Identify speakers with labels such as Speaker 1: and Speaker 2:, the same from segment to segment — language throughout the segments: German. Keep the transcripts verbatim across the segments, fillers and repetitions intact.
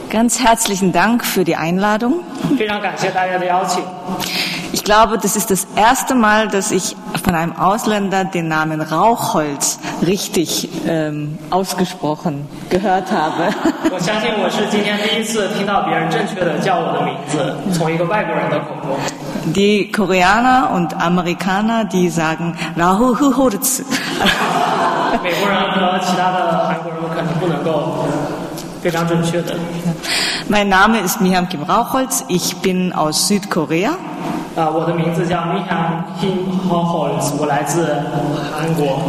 Speaker 1: Ganz herzlichen Dank für die Einladung.
Speaker 2: 非常感谢大家的邀请。
Speaker 1: Ich glaube, das ist das erste Mal, dass ich von einem Ausländer den Namen Rauchholz richtig ähm, ausgesprochen gehört habe.
Speaker 2: 我相信我是今天第一次听到别人正确的叫我的名字，从一个外国人的口中。
Speaker 1: Die Koreaner und Amerikaner, die sagen Rauchholz.
Speaker 2: 美国人和其他的韩国人可能不能够非常准确的。
Speaker 1: Mein Name ist Miham Kim Rauchholz. Ich bin aus Südkorea.
Speaker 2: 啊，我的名字叫 Miham Kim Rauchholz， 我来自韩国。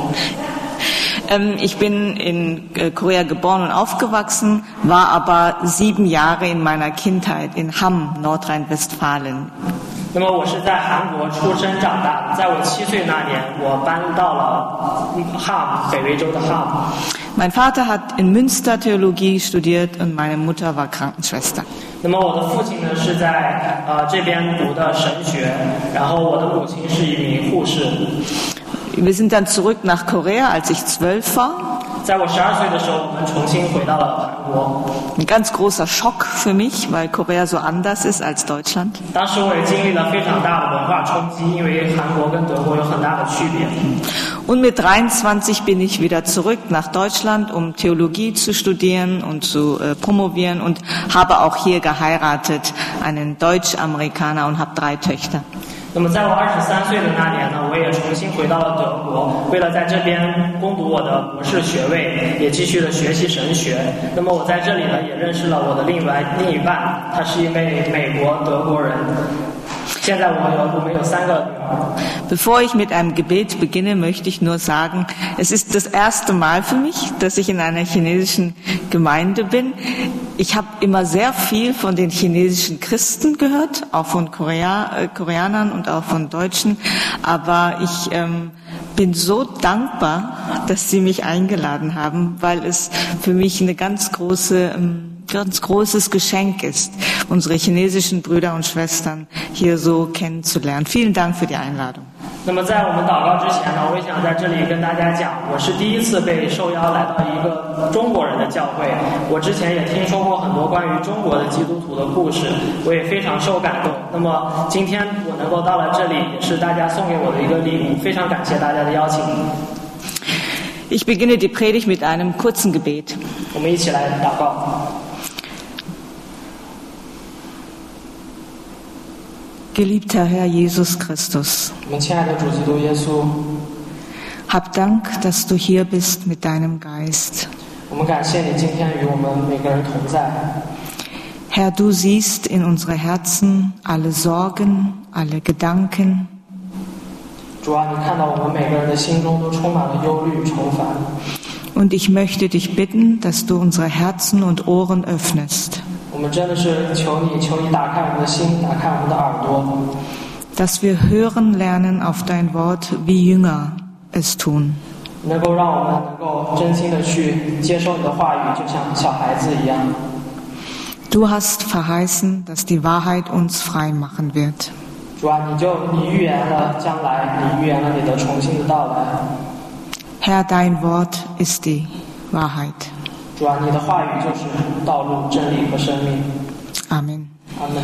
Speaker 1: Ich bin in Korea geboren und aufgewachsen, war aber sieben Jahre in meiner Kindheit in Hamm, Nordrhein-Westfalen.
Speaker 2: 那么我是在韩国出生长大，在我七岁那年，我搬到了 Hamm， 北维州的 Hamm。
Speaker 1: Mein Vater hat in Münster Theologie studiert und meine Mutter war Krankenschwester.
Speaker 2: 那么我的父亲呢是在呃这边读的神学，然后我的母亲是一名护士。
Speaker 1: Wir sind dann zurück nach Korea, als ich zwölf war.
Speaker 2: 在我十二岁的时候，我们重新回到了韩国。
Speaker 1: Ein ganz großer Schock für mich, weil Korea so anders ist als Deutschland.
Speaker 2: 当时我也经历了非常大的文化冲击，因为韩国跟德国有很大的区别。
Speaker 1: Und mit dreiundzwanzig bin ich wieder zurück nach Deutschland, um Theologie zu studieren und zu äh, promovieren und habe auch hier geheiratet, einen Deutsch-Amerikaner und habe drei Töchter.
Speaker 2: 那么在我二十三岁的那年呢，我也重新回到了德国，为了在这边攻读我的博士学位，也继续的学习神学。那么我在这里呢，也认识了我的另外另一半，他是一位美国德国人。 现在我有我们有三个女儿。
Speaker 1: Bevor ich mit einem Gebet beginne, möchte ich nur sagen, es ist das erste Mal für mich, dass ich in einer chinesischen Gemeinde bin. Ich habe immer sehr viel von den chinesischen Christen gehört, auch von Korea, äh, Koreanern und auch von Deutschen. Aber ich ähm, bin so dankbar, dass Sie mich eingeladen haben, weil es für mich eine ganz große ähm, ganz großes Geschenk ist, unsere chinesischen Brüder und Schwestern hier so kennenzulernen. Vielen Dank für die Einladung.
Speaker 2: 那么在我们祷告之前呢，我也想在这里跟大家讲，我是第一次被受邀来到一个中国人的教会。我之前也听说过很多关于中国的基督徒的故事，我也非常受感动。那么今天我能够到了这里，也是大家送给我的一个礼物，非常感谢大家的邀请。
Speaker 1: Ich beginne die Predigt mit einem kurzen Gebet.
Speaker 2: 我们一起来祷告。
Speaker 1: Geliebter Herr Jesus Christus, hab Dank, dass du hier bist mit deinem Geist. Herr, du siehst in unsere Herzen alle Sorgen, alle Gedanken. Und ich möchte dich bitten, dass du unsere Herzen und Ohren öffnest. Dass wir hören lernen auf dein Wort, wie Jünger es tun. Du hast verheißen, dass die Wahrheit uns frei machen wird. Herr, dein Wort ist die Wahrheit. Amen.
Speaker 2: Amen.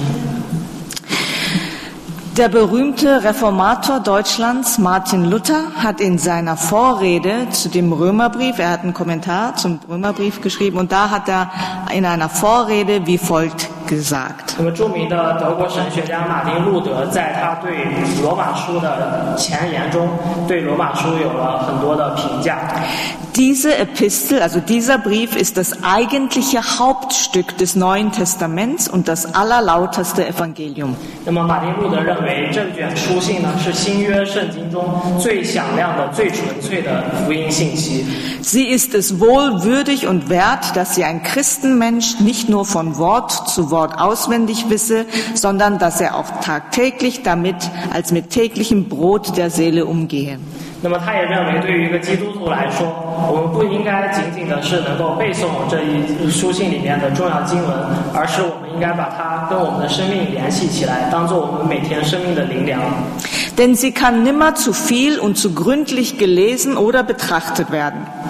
Speaker 1: Der berühmte Reformator Deutschlands, Martin Luther, hat in seiner Vorrede zu dem Römerbrief, er hat einen Kommentar zum Römerbrief geschrieben, und da hat er in einer Vorrede wie folgt gesagt.
Speaker 2: 那么著名的德国神学家马丁路德在他对罗马书的前言中，对罗马书有了很多的评价。
Speaker 1: Diese Epistel, also dieser Brief, ist das eigentliche Hauptstück des Neuen Testaments und das allerlauteste Evangelium.
Speaker 2: 那么马丁路德认为这卷书信呢是新约圣经中最响亮的、最纯粹的福音信息。
Speaker 1: Sie ist es wohl würdig und wert, dass sie ein Christenmensch nicht nur von Wort zu Wort auswendig wisse, sondern dass er auch tagtäglich damit als mit täglichem Brot der Seele umgehe.
Speaker 2: 那么他也认为，对于一个基督徒来说，我们不应该仅仅的是能够背诵这一书信里面的重要经文，而是我们应该把它跟我们的生命联系起来，当做我们每天生命的灵粮。
Speaker 1: Denn sie kann nimmer zu viel und zu gründlich gelesen oder betrachtet werden.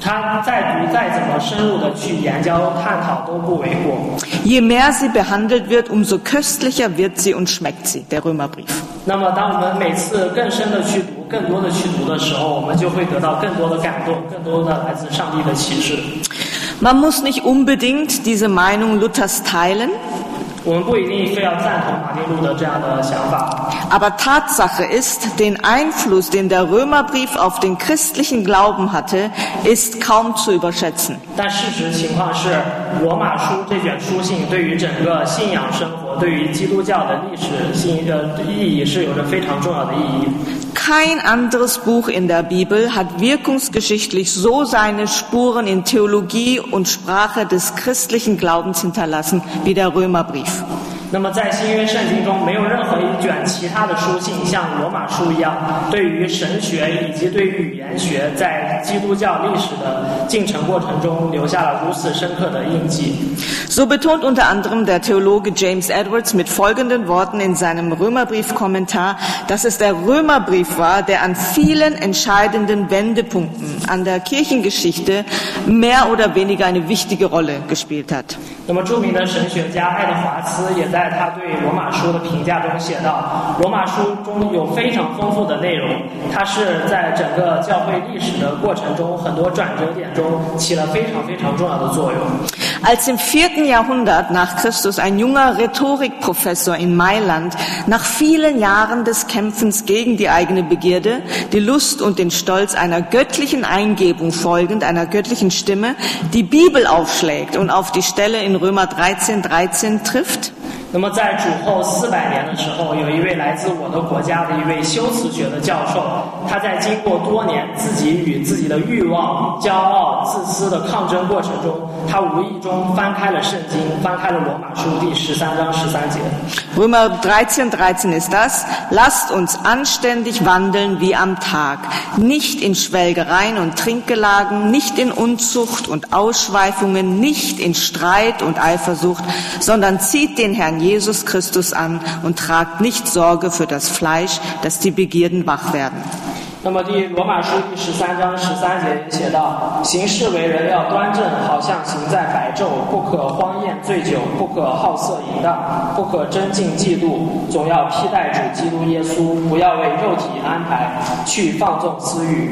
Speaker 2: 他再读再怎么深入的去研究探讨都不为过。
Speaker 1: Je mehr sie behandelt wird, umso köstlicher wird sie und schmeckt sie, der Römerbrief.
Speaker 2: 那么当我们每次更深的去读，更多的去读的时候，我们就会得到更多的感动，更多的来自上帝的启示。
Speaker 1: Man muss nicht unbedingt diese Meinung Luthers teilen.
Speaker 2: 我们不一定非要赞同马丁路德这样的想法。
Speaker 1: Aber Tatsache ist, den Einfluss, den der Römerbrief auf den christlichen Glauben hatte, ist kaum zu überschätzen.
Speaker 2: 但事实情况是，罗马书这卷书信对于整个信仰生活，对于基督教的历史性的意义是有着非常重要的意义。
Speaker 1: Kein anderes Buch in der Bibel hat wirkungsgeschichtlich so seine Spuren in Theologie und Sprache des christlichen Glaubens hinterlassen wie der Römerbrief.
Speaker 2: 那么在新约圣经中，没有任何一卷其他的书信像罗马书一样，对于神学以及对于语言学在基督教历史的进程过程中留下了如此深刻的印记。
Speaker 1: So betont unter anderem der Theologe James Edwards mit folgenden Worten in seinem Römerbrief-Kommentar, dass es der Römerbrief war, der an vielen entscheidenden Wendepunkten an der Kirchengeschichte mehr oder weniger eine wichtige Rolle gespielt hat.
Speaker 2: 那么著名的神学家爱德华兹也在他对罗马书的评价中写道，罗马书中有非常丰富的内容，它是在整个教会历史的过程中很多转折点中起了非常非常重要的作用。
Speaker 1: Als im vierten Jahrhundert nach Christus ein junger Rhetorikprofessor in Mailand nach vielen Jahren des Kämpfens gegen die eigene Begierde, die Lust und den Stolz einer göttlichen Eingebung folgend, einer göttlichen Stimme, die Bibel aufschlägt und auf die Stelle in Römer dreizehn dreizehn trifft,
Speaker 2: 那么在主后四百年的时候，有一位来自我的国家的一位修辞学的教授，他在经过多年自己与自己的欲望、骄傲、自私的抗争过程中，他无意中翻开了圣经，翻开了罗马书第十三章十三节。
Speaker 1: Römer dreizehn dreizehn ist das: Lasst uns anständig wandeln wie am Tag, nicht in Schwelgereien und Trinkgelagen, nicht in Unzucht und Ausschweifungen, nicht in Streit und Eifersucht, sondern zieht den Herrn Jesus Christus an und tragt nicht Sorge für das Fleisch, dass die Begierden wach werden.
Speaker 2: 那么第罗马书第十三章十三节写道：行事为人要端正，好像行在白昼，不可荒宴醉酒，不可好色淫荡，不可争竞嫉妒，总要披戴主基督耶稣，不要为肉体安排，去放纵私欲。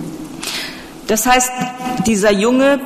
Speaker 1: Das heißt, dieser junge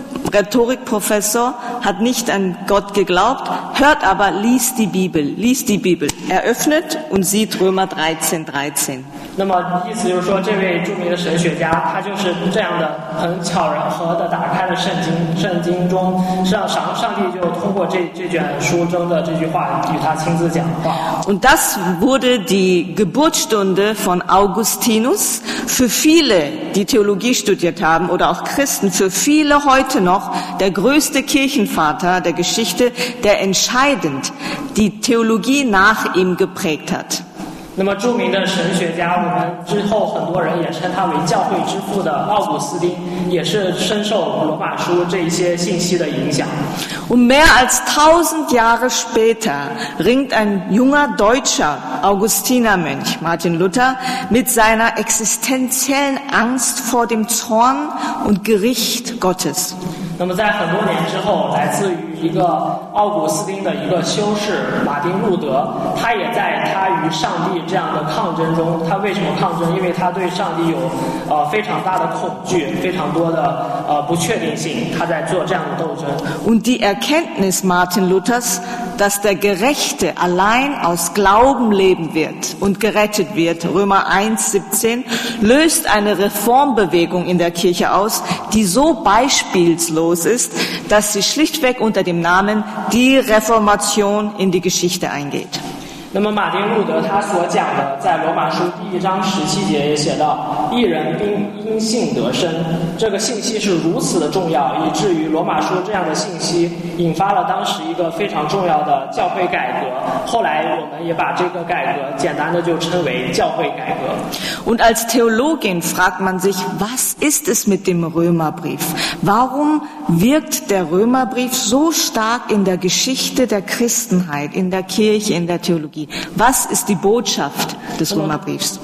Speaker 1: Rhetorikprofessor hat nicht an Gott geglaubt, hört aber, liest die Bibel, liest die Bibel. Er öffnet und sieht Römer dreizehn dreizehn.
Speaker 2: 那么意思就是说，这位著名的神学家，他就是这样的很巧合的打开了圣经，圣经中上上上帝就通过这这卷书中的这句话与他亲自讲话。
Speaker 1: Und das wurde die Geburtsstunde von Augustinus. Für viele, die Theologie studiert haben oder auch Christen, für viele heute noch der größte Kirchenvater der Geschichte, der entscheidend die Theologie nach ihm geprägt hat.
Speaker 2: 那么著名的神学家，我们之后很多人也称他为教会之父的奥古斯丁，也是深受罗马书这一些信息的影响。
Speaker 1: Und mehr als tausend Jahre später ringt ein junger deutscher Augustinermönch, Martin Luther, mit seiner existenziellen Angst vor dem Zorn und Gericht Gottes.
Speaker 2: 那么在很多年之后，来自于一个奥古斯丁的一个修士马丁路德，他也在他与上帝这样的抗争中，他为什么抗争？因为他对上帝有呃非常大的恐惧，非常多的呃不确定性，他在做这样的斗争。
Speaker 1: Und die Erkenntnis Martin Luthers, dass der Gerechte allein aus Glauben leben wird und gerettet wird, Römer eins siebzehn, löst eine Reformbewegung in der Kirche aus, die so beispielslos ist, dass sie schlichtweg unter dem Namen die Reformation in die Geschichte eingeht.
Speaker 2: 那么马丁路德他所讲的，在罗马书第一章十七节也写到，一人因因信得生。这个信息是如此的重要，以至于罗马书这样的信息引发了当时一个非常重要的教会改革。后来我们也把这个改革简单的就称为教会改革。
Speaker 1: Und als Theologin fragt man sich, was ist es mit dem Römerbrief? Warum wirkt der Römerbrief so stark in der Geschichte der Christenheit, in der Kirche, in der Theologie? Was ist die Botschaft des Römerbriefs?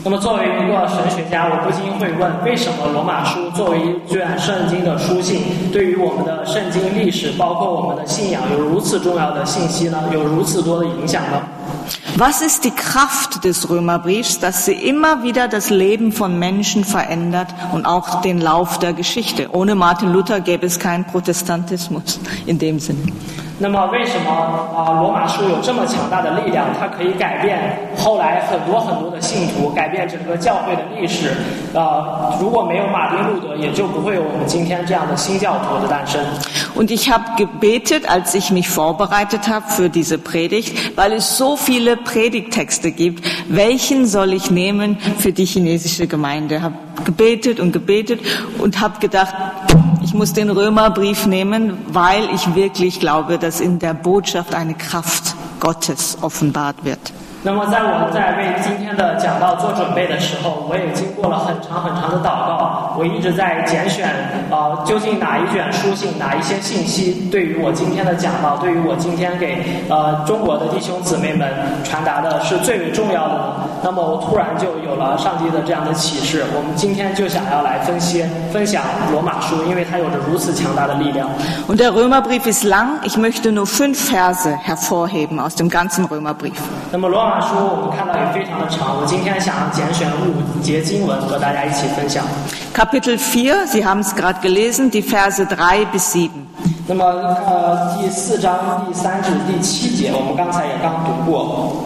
Speaker 2: 那么作为一个神学家，我不禁会问，为什么罗马书作为一卷圣经的书信，对于我们的圣经历史，包括我们的信仰，有如此重要的信息呢？有如此多的影响呢？
Speaker 1: Was ist die Kraft des Römerbriefs, dass sie immer wieder das Leben von Menschen verändert und auch den Lauf der Geschichte? Ohne Martin Luther gäbe es keinen Protestantismus in dem Sinne.
Speaker 2: 那么为什么啊、呃、罗马书有这么强大的力量？它可以改变后来很多很多的信徒，改变整个教会的历史。呃，如果没有马丁路德，也就不会有我们今天这样的新教徒的诞生。
Speaker 1: Und ich habe gebetet, als ich mich vorbereitet habe für diese Predigt, weil es so viele Predigttexte gibt. Welchen soll ich nehmen für die chinesische Gemeinde? Habe gebetet und gebetet und habe gedacht, ich muss den Römerbrief nehmen, weil ich wirklich glaube, dass in der Botschaft eine Kraft Gottes offenbart wird.
Speaker 2: 那么在我在为今天的讲道做准备的时候，我也经过了很长很长的祷告，我一直在拣选呃究竟哪一卷书信，哪一些信息对于我今天的讲道，对于我今天给呃中国的弟兄姊妹们传达的是最为重要的呢？那么我突然就有了上帝的这样的启示，我们今天就想要来分析分享罗马书，因为它有着如此强大的力量。
Speaker 1: Und der Römerbrief ist lang. Ich möchte nur fünf Verse hervorheben aus dem ganzen Römerbrief.
Speaker 2: 那么罗马书我们看到也非常的长，我今天想要拣选五节经文和大家一起分享。
Speaker 1: Kapitel vier, Sie haben es gerade gelesen, die Verse drei bis sieben.
Speaker 2: 那么呃第四章第三至第七节，我们刚才也刚读过。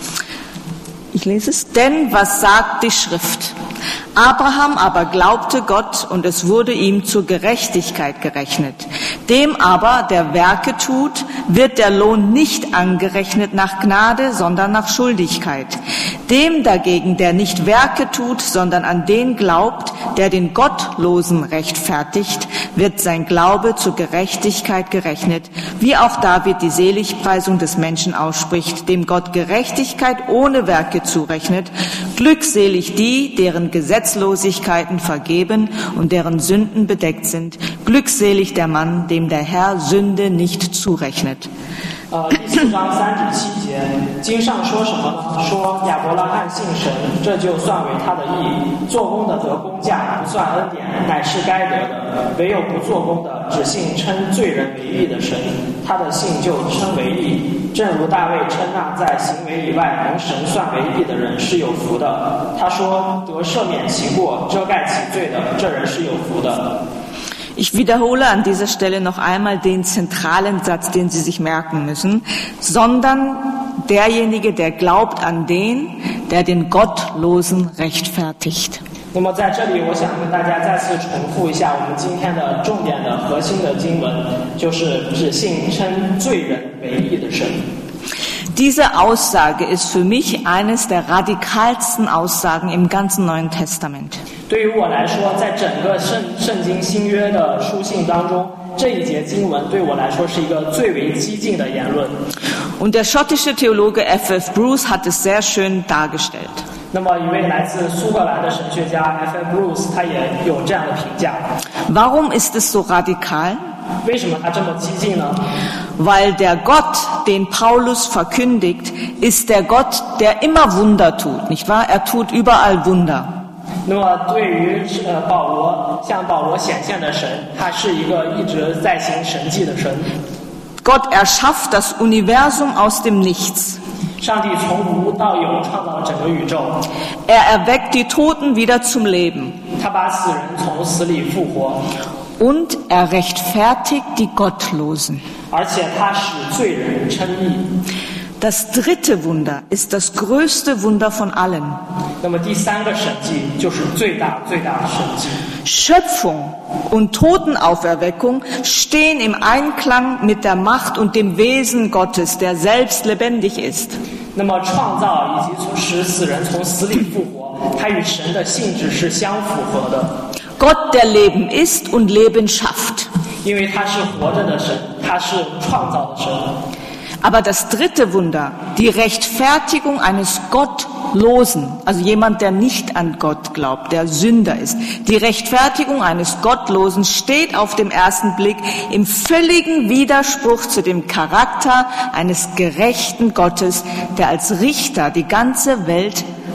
Speaker 1: Ich lese es. Denn was sagt die Schrift? Abraham aber glaubte Gott und es wurde ihm zur Gerechtigkeit gerechnet. Dem aber, der Werke tut, wird der Lohn nicht angerechnet nach Gnade, sondern nach Schuldigkeit. Dem dagegen, der nicht Werke tut, sondern an den glaubt, der den Gottlosen rechtfertigt, wird sein Glaube zur Gerechtigkeit gerechnet, wie auch David die Seligpreisung des Menschen ausspricht, dem Gott Gerechtigkeit ohne Werke zurechnet. Glückselig die, deren Gesetzlosigkeiten vergeben und deren Sünden bedeckt sind. Glückselig der Mann, dem der Herr Sünde nicht zurechnet.
Speaker 2: 呃，第四章三至七节，经上说什么呢？说亚伯拉罕信神，这就算为他的义。做工的得工价，不算恩典，乃是该得的。唯有不做工的，只信称罪人为义的神，他的信就称为义。正如大卫称那在行为以外蒙神算为义的人是有福的。他说得赦免其过、遮盖其罪的，这人是有福的。
Speaker 1: Ich wiederhole an dieser Stelle noch einmal den zentralen Satz, den Sie sich merken müssen, sondern derjenige, der glaubt an den, der den Gottlosen rechtfertigt.
Speaker 2: 那么在这里，我想跟大家再次重复一下我们今天的重点的核心的经文，就是只信称罪人为义的神。
Speaker 1: Diese Aussage ist für mich eines der radikalsten Aussagen im ganzen Neuen Testament.
Speaker 2: 对于我来说，在整个圣圣经新约的书信当中，这一节经文对我来说是一个最为激进的言论。
Speaker 1: Und der schottische Theologe F F Bruce hat es sehr schön dargestellt.
Speaker 2: 那么一位来自苏格兰的神学家 F F Bruce 他也有这样的评价。
Speaker 1: Warum ist es so radikal?
Speaker 2: 为什么他这么激进呢？
Speaker 1: Weil der Gott, den Paulus verkündigt, ist der Gott, der immer Wunder tut, nicht wahr? Er tut überall Wunder.
Speaker 2: 那么对于呃保罗向保罗显现的神，他是一个一直在行神迹的神。
Speaker 1: Gott erschafft das Universum aus dem Nichts.
Speaker 2: 上帝从无到有创造了整个宇宙。
Speaker 1: Er erweckt die Toten wieder zum Leben.
Speaker 2: 他把死人从死里复活。
Speaker 1: Und er rechtfertigt die Gottlosen.
Speaker 2: 而且他使罪人称义。
Speaker 1: Das dritte Wunder ist das größte Wunder von allen.
Speaker 2: 那么第三个神迹就是最大最大的神迹。
Speaker 1: Schöpfung und Totenauferweckung stehen im Einklang mit der Macht und dem Wesen Gottes, der selbst lebendig ist.
Speaker 2: 那么创造以及从使死人从死里复活，它与神的性质是相符合的。
Speaker 1: Gott, der Leben ist und Leben schafft.
Speaker 2: 因为他是活着的神，他是创造的神。
Speaker 1: Aber das dritte Wunder, die Rechtfertigung eines Gottlosen, also jemand, der nicht an Gott glaubt, der Sünder ist. Die Rechtfertigung eines Gottlosen steht auf den ersten Blick im völligen Widerspruch zu dem Charakter eines gerechten Gottes, der als Richter die ganze Welt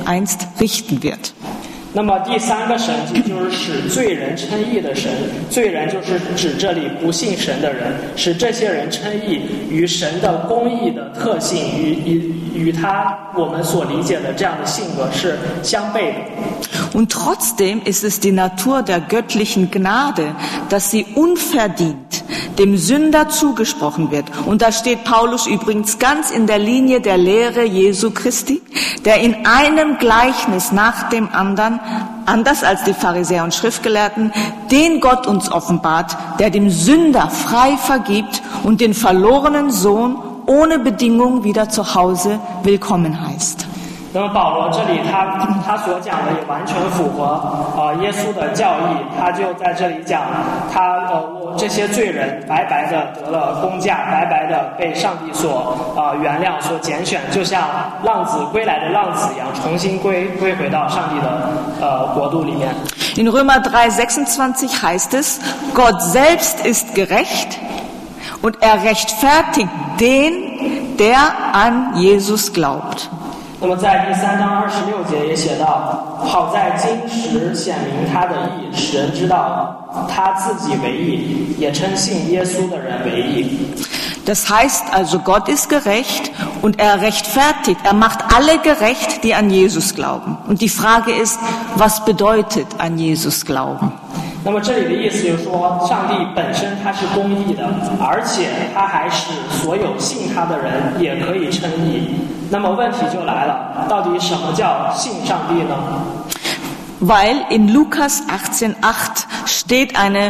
Speaker 1: einst richten wird.
Speaker 2: 那么第三个神迹就是使罪人称义的神，罪人就是指这里不信神的人，使这些人称义与神的公义的特性与与与他我们所理解的这样的性格是相悖的。
Speaker 1: Und trotzdem ist es die Natur der göttlichen Gnade, dass sie unverdient dem Sünder zugesprochen wird. Und da steht Paulus übrigens ganz in der Linie der Lehre Jesu Christi, der in einem Gleichnis nach dem anderen, anders als die Pharisäer und Schriftgelehrten, den Gott uns offenbart, der dem Sünder frei vergibt und den verlorenen Sohn ohne Bedingung wieder zu Hause willkommen heißt.
Speaker 2: 那么保罗这里他他所讲的也完全符合呃耶稣的教义，他就在这里讲他呃我这些罪人白白的得了工价，白白的被上帝所呃原谅所拣选，就像浪子归来的浪子一样，重新归归回到上帝的呃国度里面。
Speaker 1: In Römer drei sechsundzwanzig heißt es, Gott selbst ist gerecht und er rechtfertigt den, der an Jesus glaubt.
Speaker 2: 那么在第三章二十六节也写到，好在今时显明他的义，使人知道他自己为义，也称信耶稣的人为义。
Speaker 1: Das heißt also, Gott ist gerecht und er rechtfertigt, er macht alle gerecht, die an Jesus glauben. Und die Frage ist, was bedeutet an Jesus glauben?
Speaker 2: 那么这里的意思就是说，上帝本身他是公义的，而且他还使所有信他的人也可以称义。那么问题就来了，到底什么叫信上帝呢？
Speaker 1: Weil in Lukas achtzehn acht steht eine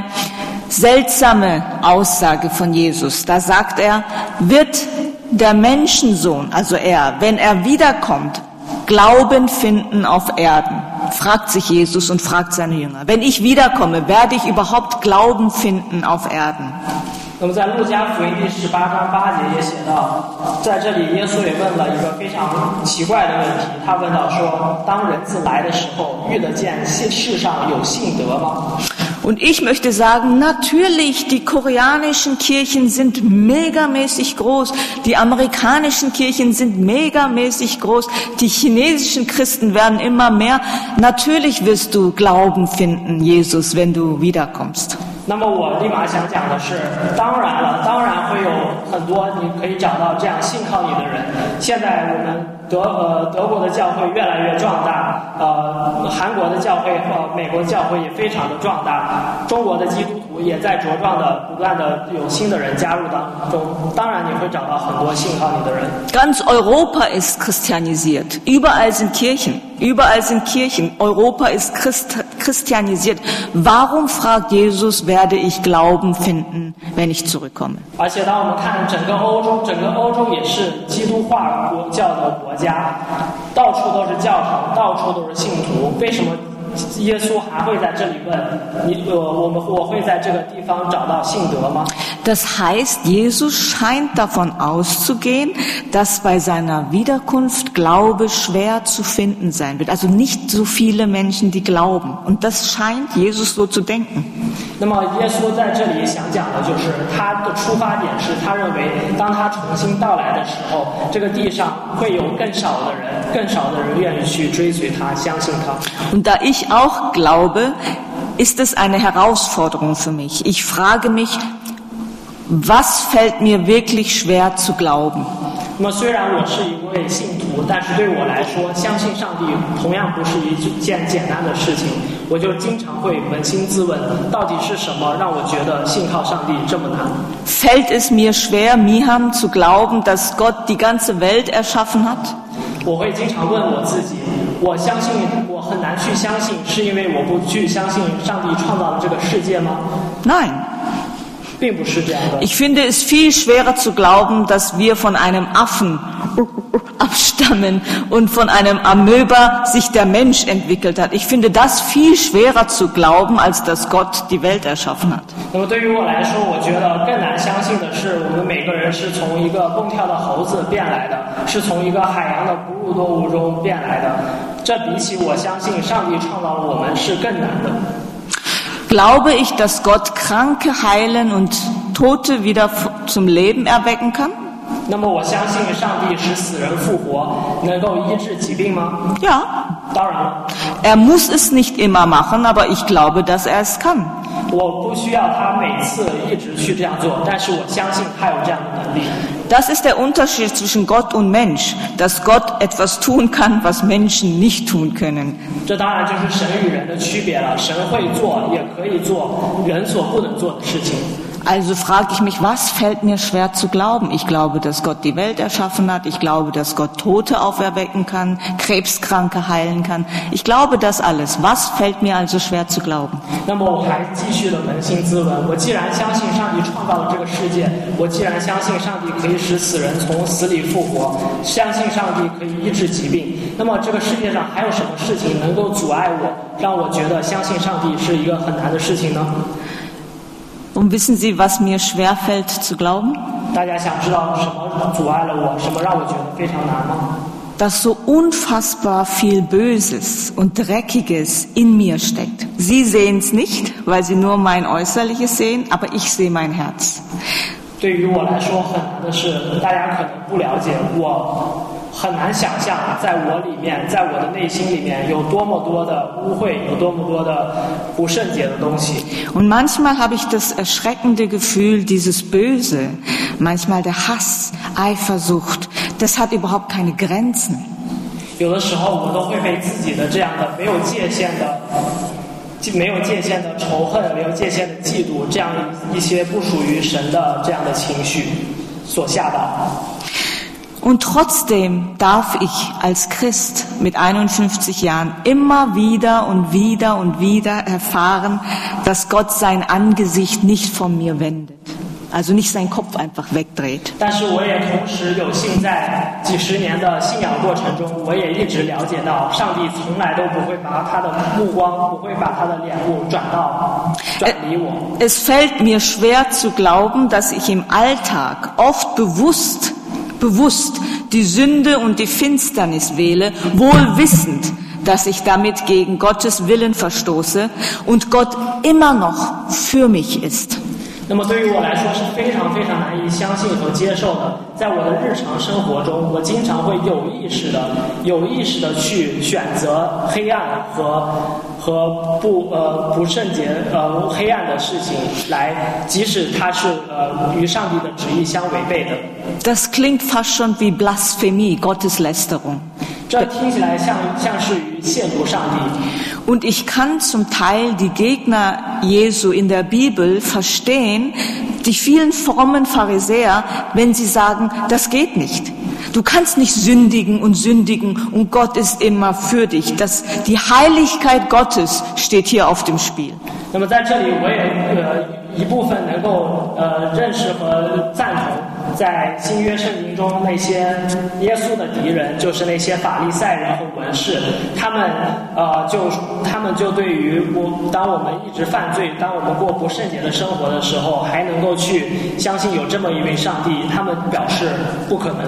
Speaker 1: seltsame Aussage von Jesus. Da sagt er, wird der Menschensohn, also er, wenn er wiederkommt, Glauben finden auf Erden? Fragt sich Jesus und fragt seine Jünger. Wenn ich wiederkomme, werde ich überhaupt Glauben finden auf Erden?
Speaker 2: 那么在路加福音第十八章八节也写到，在这里耶稣也问了一个非常奇怪的问题，他问到说，当人子来的时候，遇得见世上有信德吗？
Speaker 1: Und ich möchte sagen, natürlich, die koreanischen Kirchen sind megamäßig groß, die amerikanischen Kirchen sind megamäßig groß, die chinesischen Christen werden immer mehr. Natürlich wirst du Glauben finden, Jesus, wenn du wiederkommst.
Speaker 2: 那么我立马想讲的是，当然了，当然会有很多你可以找到这样信靠你的人。现在我们德呃德国的教会越来越壮大，呃韩国的教会和美国的教会也非常的壮大，中国的基督徒也在茁壮的不断的有新的人加入当中。当然你会找到很多信靠你的人。
Speaker 1: Ganz Europa ist christianisiert. Überall sind Kirchen. Überall sind Kirchen. Europa ist Christ, christianisiert. Warum fragt Jesus, werde ich Glauben finden, wenn ich zurückkomme?
Speaker 2: 而且当我们看整个欧洲，整个欧洲也是基督化国教的国家，到处都是教堂，到处都是信徒。为什么耶稣还会在这里问你？呃，我们我会在这个地方找到信德吗？
Speaker 1: Das heißt, Jesus scheint davon auszugehen, dass bei seiner Wiederkunft Glaube schwer zu finden sein wird. Also nicht so viele Menschen, die glauben. Und das scheint Jesus so zu denken.
Speaker 2: 那么耶稣在这里想讲的就是他的出发点是，他认为当他重新到来的时候，这个地上会有更少的人，更少的人愿意去追随他，相信他。
Speaker 1: Und da ich auch glaube, ist es eine Herausforderung für mich. Ich frage mich, was fällt mir wirklich schwer zu glauben?
Speaker 2: 那么虽然我是一位信徒，但是对我来说，相信上帝同样不是一件简单的事情。我就经常会扪心自问，到底是什么让我觉得信靠上帝这么难？
Speaker 1: Fällt es mir schwer, Miham, zu glauben, dass Gott die ganze Welt erschaffen hat?
Speaker 2: 我会经常问我自己，我相信我很难去相信，是因为我不去相信上帝创造了这个世界吗？
Speaker 1: Nein.
Speaker 2: 并不是这样的。
Speaker 1: Ich finde es viel schwerer zu glauben, dass wir von einem Affen abstammen und von einem Amöba sich der Mensch entwickelt hat. Ich finde das viel schwerer zu glauben, als dass Gott die Welt erschaffen hat.
Speaker 2: 那么对于我来说，我觉得更难相信的是，我们每个人是从一个蹦跳的猴子变来的，是从一个海洋的哺乳动物中变来的。这比起我相信上帝创造了我们是更难的。
Speaker 1: Glaube ich, dass Gott Kranke heilen und Tote wieder zum Leben erwecken kann?
Speaker 2: 那么我相信上帝使死人复活，能够医治疾病吗？
Speaker 1: Ja.
Speaker 2: 当然了，
Speaker 1: Er muss es nicht immer machen, aber ich glaube, dass er es kann.
Speaker 2: 我不需要他每次一直去这样做，但是我相信他有这样的能力。
Speaker 1: Das ist der Unterschied zwischen Gott und Mensch, dass Gott etwas tun kann, was Menschen nicht tun können.
Speaker 2: 这当然就是神与人的区别了，神会做，也可以做人所不能做的事情。
Speaker 1: Also frage ich mich, was fällt mir schwer zu glauben? Ich glaube, dass Gott die Welt erschaffen hat. Ich glaube, dass Gott Tote auferwecken kann, Krebskranke heilen kann. Ich glaube das alles. Was fällt mir also schwer zu glauben?
Speaker 2: 那么我还继续的扪心自问：我既然相信上帝创造了这个世界，我既然相信上帝可以使死人从死里复活，相信上帝可以医治疾病，那么这个世界上还有什么事情能够阻碍我，让我觉得相信上帝是一个很难的事情呢？
Speaker 1: Und wissen Sie, was mir schwerfällt zu glauben?
Speaker 2: 大家想知道什么阻碍了我，什么让我觉得非常难吗？
Speaker 1: Dass so unfassbar viel Böses und Dreckiges in mir steckt. Sie sehen es nicht, weil Sie nur mein Äußerliches sehen, aber ich sehe mein Herz.
Speaker 2: 对于我来说很难的是，大家可能不了解我。 很难想象，在我里面，在我的内心里面，有多么多的污秽，有多么多的不圣洁的东西。
Speaker 1: Und manchmal habe ich das erschreckende Gefühl, dieses Böse, manchmal der Hass, Eifersucht, das hat überhaupt keine Grenzen.
Speaker 2: 有的时候，我都会被自己的这样的没有界限的、没有界限的仇恨、没有界限的嫉妒，这样一些不属于神的这样的情绪所吓到。
Speaker 1: Und trotzdem darf ich als Christ mit einundfünfzig Jahren immer wieder und wieder und wieder erfahren, dass Gott sein Angesicht nicht von mir wendet. Also nicht seinen Kopf einfach wegdreht.
Speaker 2: 但是我也同时有幸在几十年的信仰过程中，我也一直了解到，上帝从来都不会把他的目光，不会把他的脸目转到转离我。
Speaker 1: Es fällt mir schwer zu glauben, dass ich im Alltag oft bewusst bewusst die Sünde und die Finsternis wähle, wohl wissend, dass ich damit gegen Gottes Willen verstoße und Gott immer noch für mich ist.
Speaker 2: 那么对于我来说是非常非常难以相信和接受的，在我的日常生活中，我经常会有意识的、有意识的去选择黑暗和和不呃不圣洁呃黑暗的事情来，即使它是呃与上帝的旨意相违背的。
Speaker 1: Das klingt fast schon wie Blasphemie, Gotteslästerung.
Speaker 2: 这听起来像像是于亵渎上帝。
Speaker 1: Und ich kann zum Teil die Gegner Jesu in der Bibel verstehen, die vielen frommen Pharisäer, wenn sie sagen, das geht nicht. Du kannst nicht sündigen und sündigen und Gott ist immer für dich. Das, die Heiligkeit Gottes steht hier auf dem Spiel.
Speaker 2: 那么在这里，我也呃一部分能够呃认识和赞同，在新约圣经中那些耶稣的敌人，就是那些法利赛人和文士，他们呃就他们就对于我，当我们一直犯罪，当我们过不圣洁的生活的时候，还能够去相信有这么一位上帝，他们表示不可能。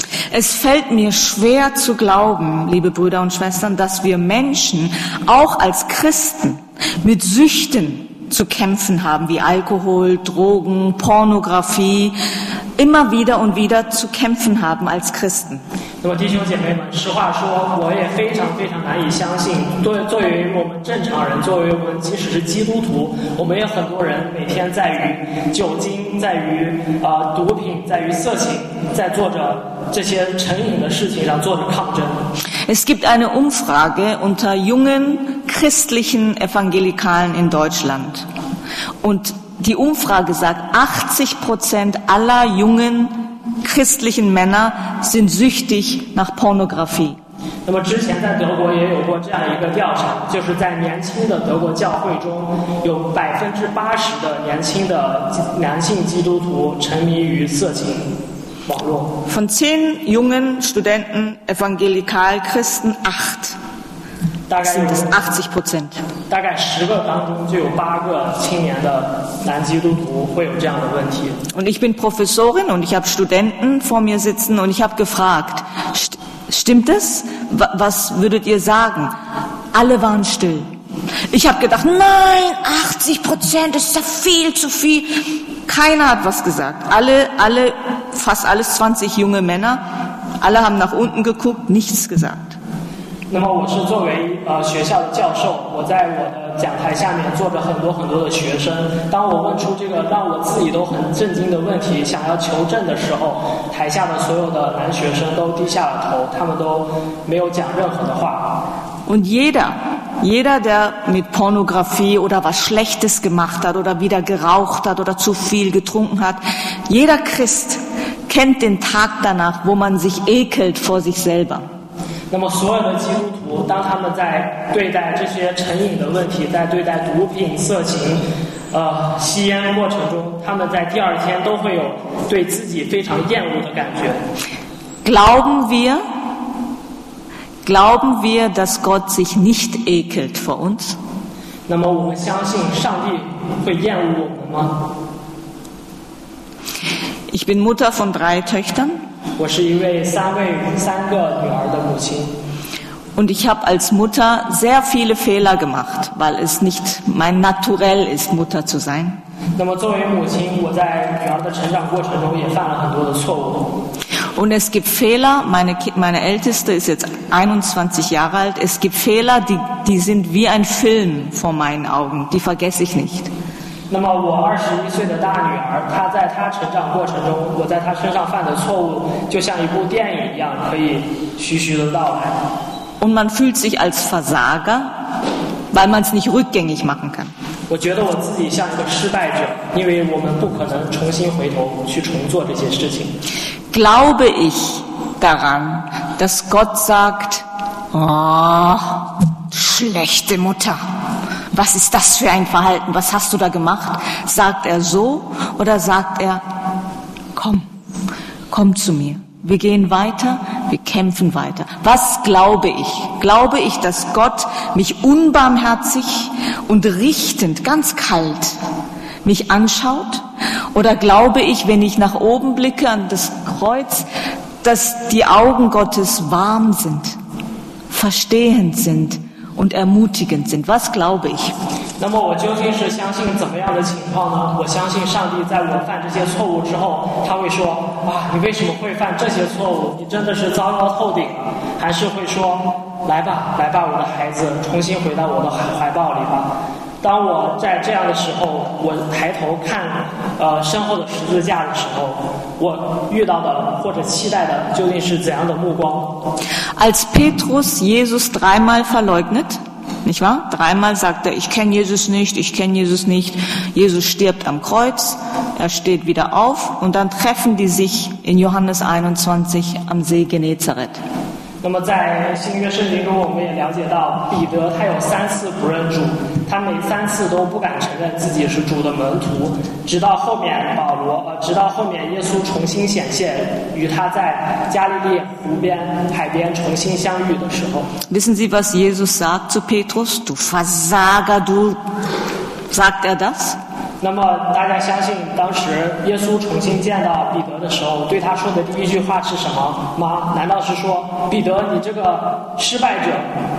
Speaker 1: Es fällt mir schwer zu glauben, liebe Brüder und Schwestern, dass wir Menschen auch als Christen mit Süchten zu kämpfen haben, wie Alkohol, Drogen, Pornografie, immer wieder und wieder zu kämpfen haben als Christen.
Speaker 2: 那么弟兄姐妹们，实话说，我也非常非常难以相信，作作为我们正常人，作为我们即使是基督徒，我们也很多人每天在于酒精，在于呃毒品，在于色情，在做着这些成瘾的事情上做着抗争。
Speaker 1: Es gibt eine Umfrage unter jungen christlichen Evangelikalen in Deutschland. Und die Umfrage sagt, achtzig Prozent aller jungen christlichen Männer sind süchtig nach Pornografie.
Speaker 2: 那么之前在德国也有过这样一个调查，就是在年轻的德国教会中，有百分之八十的年轻的男性基督徒沉迷于色情网络。
Speaker 1: Von zehn jungen Studenten, Evangelikal-Christen, acht
Speaker 2: 大概
Speaker 1: sind
Speaker 2: 有
Speaker 1: es achtzig Prozent.
Speaker 2: 大概十个当中就有八个青年的男基督徒会有这样的问题。
Speaker 1: Und ich bin Professorin und ich habe Studenten vor mir sitzen und ich habe gefragt, st- stimmt das? Wa- Was würdet ihr sagen? Alle waren still. Ich habe gedacht, nein, achtzig Prozent ist ja viel zu viel. Keiner hat was gesagt. Alle, alle, fast alles zwanzig junge Männer, alle haben nach unten geguckt, nichts gesagt.
Speaker 2: 那么我是作为呃学校的教授，我在我的讲台下面坐着很多很多的学生。当我问出这个让我自己都很震惊的问题，想要求证的时候，台下的所有的男学生都低下了头，他们都没有讲任何的话。
Speaker 1: Und jeder, jeder, der mit Pornografie oder was Schlechtes gemacht hat oder wieder geraucht hat oder zu viel getrunken hat, jeder Christ kennt den Tag danach, wo man sich ekelt vor sich selber.
Speaker 2: 那么所有的基督徒，当他们在对待这些成瘾的问题，在对待毒品、色情、呃吸烟过程中，他们在第二天都会有对自己非常厌恶的感觉。
Speaker 1: Glauben wir, glauben wir, dass Gott sich nicht ekelt vor uns?
Speaker 2: 那么我们相信上帝会厌恶我们吗？
Speaker 1: Ich bin Mutter von drei Töchtern.
Speaker 2: 我是一位三位三个女儿的母亲。
Speaker 1: Und ich habe als Mutter sehr viele Fehler gemacht, weil es nicht mein Naturell ist, Mutter zu sein.
Speaker 2: 那么作为母亲，我在女儿的成长过程中也犯了很多的错误。
Speaker 1: Und es gibt Fehler, meine, meine Älteste ist jetzt einundzwanzig Jahre alt, es gibt Fehler, die, die sind wie ein Film vor meinen Augen, die vergesse ich nicht.
Speaker 2: 那么我二十一岁的大女儿，她在她成长过程中，我在她身上犯的错误，就像一部电影一样，可以徐徐的到来。
Speaker 1: Und man fühlt sich als Versager, weil man es nicht rückgängig machen kann.
Speaker 2: 我觉得我自己像一个失败者，因为我们不可能重新回头去重做这些事情。
Speaker 1: Glaube ich daran, dass Gott sagt, oh, schlechte Mutter. Was ist das für ein Verhalten? Was hast du da gemacht? Sagt er so oder sagt er, komm, komm zu mir. Wir gehen weiter, wir kämpfen weiter. Was glaube ich? Glaube ich, dass Gott mich unbarmherzig und richtend, ganz kalt, mich anschaut? Oder glaube ich, wenn ich nach oben blicke an das Kreuz, dass die Augen Gottes warm sind, verstehend sind und ermutigend sind? Was glaube ich?
Speaker 2: 那么我究竟是相信怎么样的情况呢？我相信上帝在我犯这些错误之后，他会说：啊，你为什么会犯这些错误？你真的是糟糕透顶了。还是会说：来吧，来吧，我的孩子，重新回到我的怀抱里吧。当我在这样的时候，我抬头看呃身后的十字架的时候，我遇到的或者期待的究竟是怎样的目光？
Speaker 1: Als Petrus Jesus dreimal verleugnet, nicht wahr? Dreimal sagt er, ich kenne Jesus nicht, ich kenne Jesus nicht. Jesus stirbt am Kreuz, er steht wieder auf und dann treffen die sich in Johannes einundzwanzig am See Genezareth.
Speaker 2: 那么在新约圣经中，我们也了解到，彼得他有三次不认主，他每三次都不敢承认自己是主的门徒，直到后面保罗，呃，直到后面耶稣重新显现，与他在加利利湖边、海边重新相遇的时候。
Speaker 1: Wissen Sie, was Jesus sagt zu Petrus? Du Versager, du. Sagt er das?
Speaker 2: 那么大家相信，当时耶稣重新见到彼得的时候，对他说的第一句话是什么吗？难道是说，彼得，你这个失败者？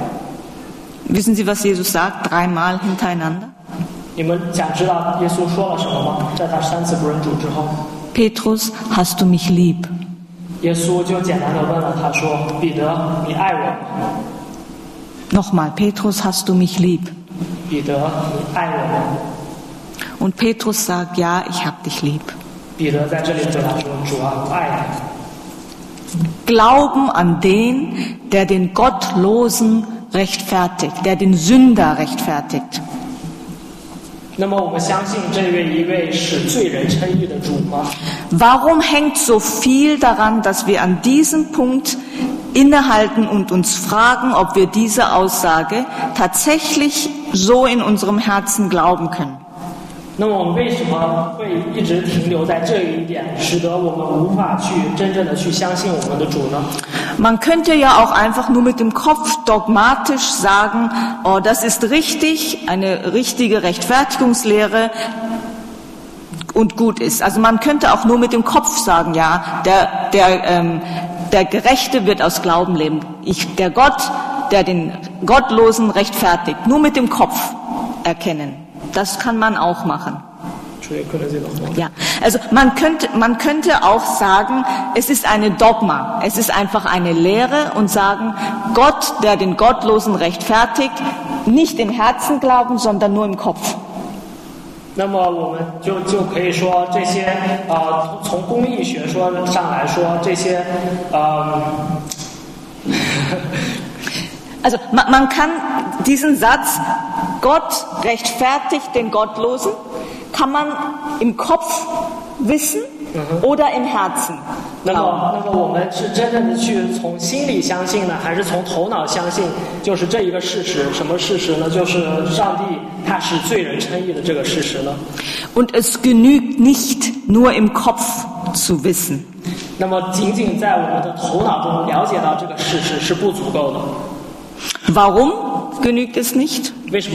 Speaker 1: Wissen Sie, was Jesus sagt? Dreimal hintereinander?
Speaker 2: 你们想知道耶稣说了什么吗？在他三次不认主之后，
Speaker 1: Petrus, hast du mich lieb?
Speaker 2: 耶稣就简单的问了他说：“彼得，你爱我吗？”
Speaker 1: Nochmal, Petrus, hast du mich lieb?
Speaker 2: 彼得，你爱我吗？
Speaker 1: Und Petrus sagt, ja, ich hab dich lieb.
Speaker 2: 彼得在这里对他说：“主啊，我爱你。”
Speaker 1: Glauben an den, der den Gottlosen rechtfertigt, der den Sünder rechtfertigt.
Speaker 2: 那么我们相信这位一位使罪人称义的主吗？
Speaker 1: Warum hängt so viel daran, dass wir an diesem Punkt innehalten und uns fragen, ob wir diese Aussage tatsächlich so in unserem Herzen glauben können?
Speaker 2: 那么我们为什么会一直停留在这一点，使得我们无法去真正的去相信我们的主呢？
Speaker 1: Man könnte ja auch einfach nur mit dem Kopf dogmatisch sagen, oh, das ist richtig, eine richtige Rechtfertigungslehre und gut ist. Also man könnte auch nur mit dem Kopf sagen, ja, der, der, ähm, der Gerechte wird aus Glauben leben. Ich, der Gott, der den Gottlosen rechtfertigt, nur mit dem Kopf erkennen. Das kann man auch machen. Ja, also man könnte, man könnte auch sagen, es ist eine Dogma, es ist einfach eine Lehre und sagen, Gott, der den Gottlosen rechtfertigt, nicht im Herzen glauben, sondern nur im Kopf.
Speaker 2: 那么我们就就可以说这些呃，从公义学说上来说，这些呃。
Speaker 1: Also man, man kann diesen Satz, Gott rechtfertigt den Gottlosen, kann man im Kopf wissen oder im Herzen.
Speaker 2: 那么，那么我们是真正的去从心里相信呢，还是从头脑相信？就是这一个事实，什么事实呢？就是上帝他使罪人称义的这个事实呢。
Speaker 1: Und es genügt nicht, nur im Kopf zu wissen.
Speaker 2: 那么，仅仅在我们的头脑中了解到这个事实是不足够的。
Speaker 1: Warum genügt es nicht?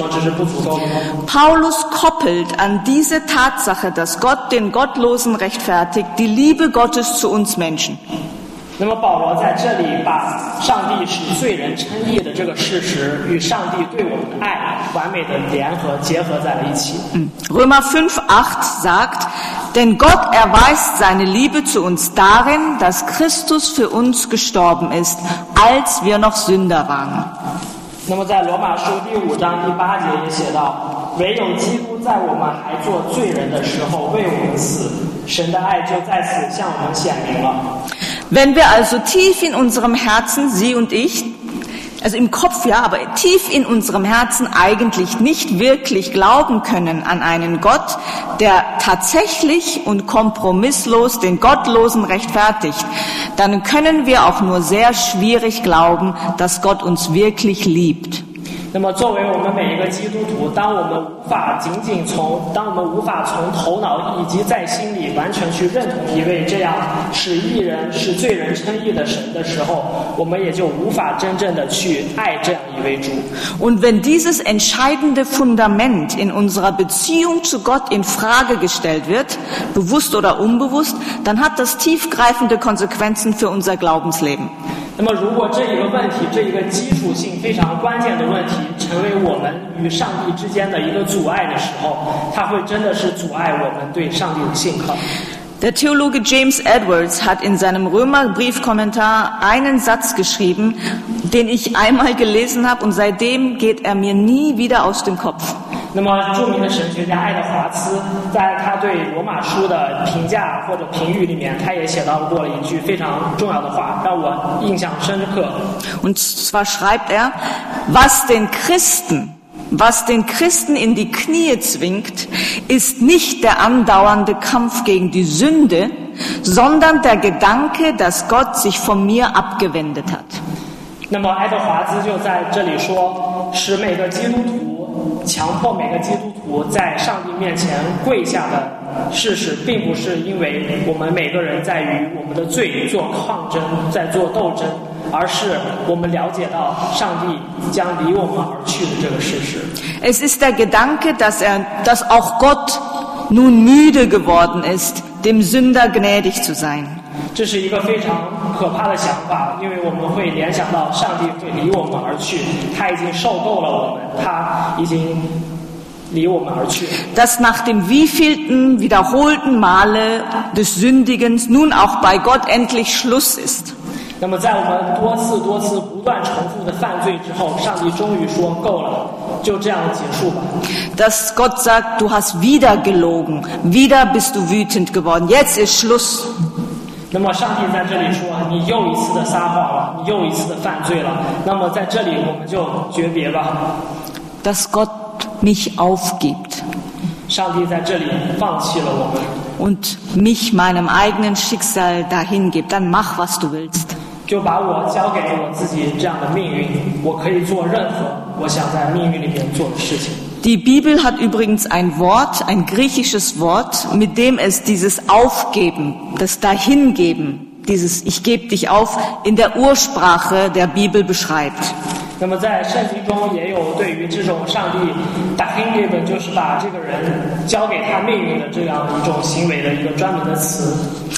Speaker 1: Paulus koppelt an diese Tatsache, dass Gott den Gottlosen rechtfertigt, die Liebe Gottes zu uns Menschen.
Speaker 2: 那么保罗在这里把上帝使罪人称义的这个事实与上帝对我们的爱完美的联合结合在了一起。
Speaker 1: Römer fünf acht sagt, denn Gott erweist seine Liebe zu uns darin, dass Christus für uns gestorben ist, als wir noch Sünder waren.
Speaker 2: 那么在罗马书第五章第八节也写道，唯有基督在我们还做罪人的时候为我们死，神的爱就在此向我们显明了。
Speaker 1: Wenn wir also tief in unserem Herzen, Sie und ich, also im Kopf ja, aber tief in unserem Herzen eigentlich nicht wirklich glauben können an einen Gott, der tatsächlich und kompromisslos den Gottlosen rechtfertigt, dann können wir auch nur sehr schwierig glauben, dass Gott uns wirklich liebt.
Speaker 2: 那么作为我们每一个基督徒，当我们无法仅仅从当我们无法从头脑以及在心里完全去认同一位这样使义人使罪人称义的神的时候，我们也就无法真正的去爱这样一位主。
Speaker 1: Und wenn dieses entscheidende Fundament in unserer Beziehung zu Gott in Frage gestellt wird, bewusst oder unbewusst, dann hat das tiefgreifende Konsequenzen für unser Glaubensleben.
Speaker 2: 那么如果这一个问题，这一个基础性非常关键的问题成为我们与上帝之间的一个阻碍的时候，它会真的是阻碍我们对上帝的信靠。
Speaker 1: Der Theologe James Edwards hat in seinem Römerbriefkommentar einen Satz geschrieben, den ich einmal gelesen habe und seitdem geht er mir nie wieder aus dem Kopf.
Speaker 2: 那么著名的神学家爱德华兹在他对罗马书的评价或者评语里面，他也写到过了一句非常重要的话，让我印象深刻。
Speaker 1: Und zwar schreibt er, was den Christen Was den Christen in die Knie zwingt, ist nicht der andauernde Kampf gegen die Sünde, sondern der Gedanke, dass Gott sich von mir abgewendet hat.
Speaker 2: 那么爱德华兹就在这里说，使每个基督徒强迫每个基督徒在上帝面前跪下的事实，并不是因为我们每个人在与我们的罪做抗争，在做斗争，而是我们了解到上帝将离我们而去的这个事实。
Speaker 1: Es ist der Gedanke, dass er, dass auch Gott nun müde geworden ist, dem Sünder gnädig zu sein.
Speaker 2: 这是一个非常可怕的想法，因为我们会联想到上帝会离我们而去，他已经受够了我们，他已经离我们而去。
Speaker 1: Dass nach dem wievielten wiederholten Male des Sündigens nun auch bei Gott endlich Schluss ist.
Speaker 2: 那么在我们多次多次不断重复的犯罪之后，上帝终于说够了，就这样结束吧。
Speaker 1: Dass Gott sagt, du hast wieder gelogen, wieder bist du wütend geworden, jetzt ist Schluss.
Speaker 2: 那么上帝在这里说，你又一次的撒谎了，你又一次的犯罪了，那么在这里我们就诀别吧。
Speaker 1: Dass Gott mich aufgibt.
Speaker 2: 上帝在这里放弃了我们。
Speaker 1: Und mich meinem eigenen Schicksal dahin gibt, dann mach, was du willst.
Speaker 2: 就把我交给我自己这样的命运，我可以做任何我想在命运里面做的事情。
Speaker 1: Die Bibel hat übrigens ein Wort, ein griechisches Wort, mit dem es dieses Aufgeben, das Dahingeben, dieses Ich gebe dich auf, in der Ursprache der Bibel beschreibt.
Speaker 2: 那么在圣经中也有对于这种上帝dahingeben，就是把这个人交给他命运的这样一种行为的一个专门的词。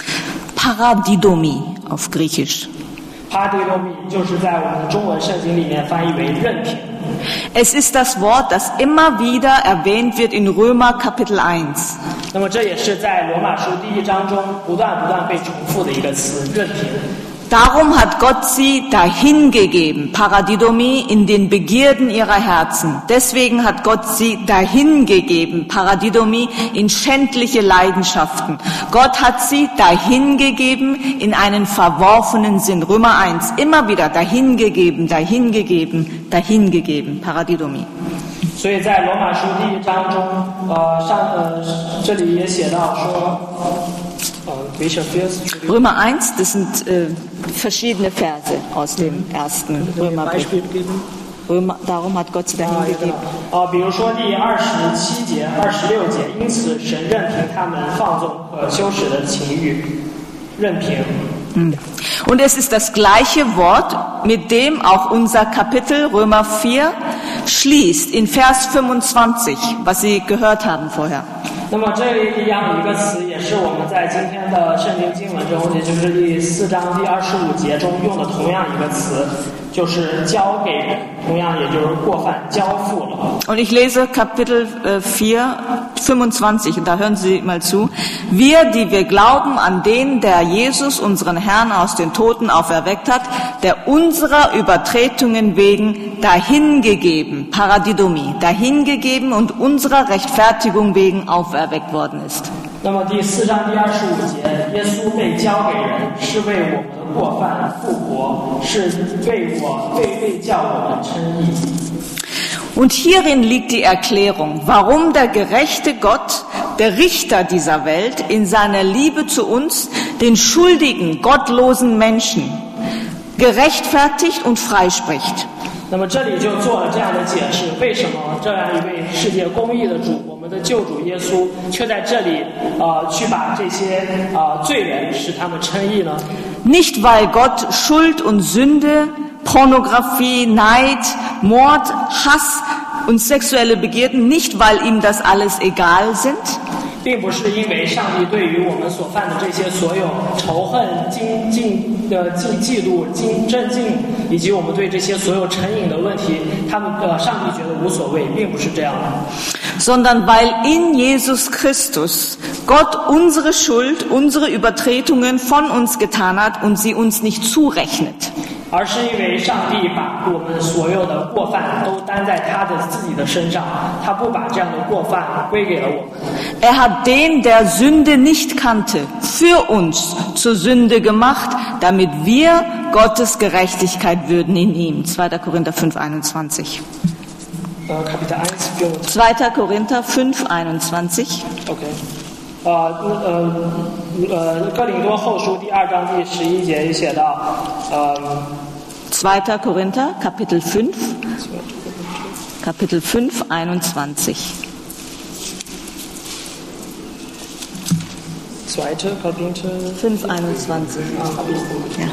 Speaker 1: Paradidomi auf Griechisch.
Speaker 2: Paradidomi 就是在我们的中文圣经里面翻译为任凭。
Speaker 1: Es ist das Wort, das immer wieder erwähnt wird in Römer Kapitel eins.
Speaker 2: 那么这也是在罗马书第一章中不断不断被重复的一个词，任凭。
Speaker 1: Darum hat Gott sie dahingegeben, Paradidomi, in den Begierden ihrer Herzen. Deswegen hat Gott sie dahingegeben, Paradidomi, in schändliche Leidenschaften. Gott hat sie dahingegeben in einen verworfenen Sinn. Römer eins, immer wieder dahingegeben, dahingegeben, dahingegeben, Paradidomi.
Speaker 2: 所以在罗马书第一章中，呃，上呃这里也写到说，呃
Speaker 1: Römer eins, das sind äh, verschiedene Verse aus dem ersten Römerbrief. Römer, darum hat Gott sie dahin gegeben.
Speaker 2: 呃，比如说第二十七节、二十六节，因此神任凭他们放纵和羞耻的情欲，任凭。
Speaker 1: Und es ist das gleiche Wort, mit dem auch unser Kapitel Römer vier schließt, in Vers fünfundzwanzig, was Sie gehört haben vorher.
Speaker 2: 那么这一样一个词，也是我们在今天的圣经经文中，也就是第四章第二十五节中用的同样一个词，就是交给人，同样也就是过犯交付了。
Speaker 1: Und ich lese Kapitel vier, fünfundzwanzig, und da hören Sie mal zu. Wir, die wir glauben an den, der Jesus, unseren Herrn, aus den Toten auferweckt hat, der unserer Übertretungen wegen dahingegeben, Paradidomi, dahingegeben und unserer Rechtfertigung wegen auferweckt worden ist.
Speaker 2: 那么第四章第二十五节，耶稣被交给人，是为我们的过犯复活，是为我为为叫我们称义。
Speaker 1: Und hierin liegt die Erklärung, warum der gerechte Gott, der Richter dieser Welt, in seiner Liebe zu uns den schuldigen, gottlosen Menschen gerechtfertigt und freispricht.
Speaker 2: 那么这里就做了这样的解释，为什么这样一位世界公义的主，我们的救主耶稣，却在这里呃去把这些呃罪人使他们称义呢？
Speaker 1: Nicht weil Gott Schuld und Sünde, Pornografie, Neid, Mord, Hass und sexuelle Begierden, nicht weil ihm das alles egal sind,
Speaker 2: 并不是因为上帝对于我们所犯的这些所有仇恨、惊敬的嫉嫉妒、惊震惊，以及我们对这些所有成瘾的问题，他们呃上帝觉得无所谓，并不是这样的。
Speaker 1: sondern weil in Jesus Christus Gott unsere Schuld, unsere Übertretungen von uns getan hat und sie uns nicht zurechnet.
Speaker 2: 而是因为上帝把我们所有的过犯都担在他的自己的身上，他不把这样的过犯归给了我们。
Speaker 1: Er hat den, der Sünde nicht kannte, für uns zur Sünde gemacht, damit wir Gottes Gerechtigkeit würden in ihm. zweiter Korinther fünf, einundzwanzig.
Speaker 2: Äh, Kapitel eins, für uns.
Speaker 1: zweiter Korinther fünf, einundzwanzig.
Speaker 2: Okay. 呃呃呃，哥林多后书第二章第十一节也写到，呃。
Speaker 1: zweiter Korinther, Kapitel fünf, Kapitel fünf, einundzwanzig.
Speaker 2: zweiter Kapitel
Speaker 1: fünf, einundzwanzig. Ja.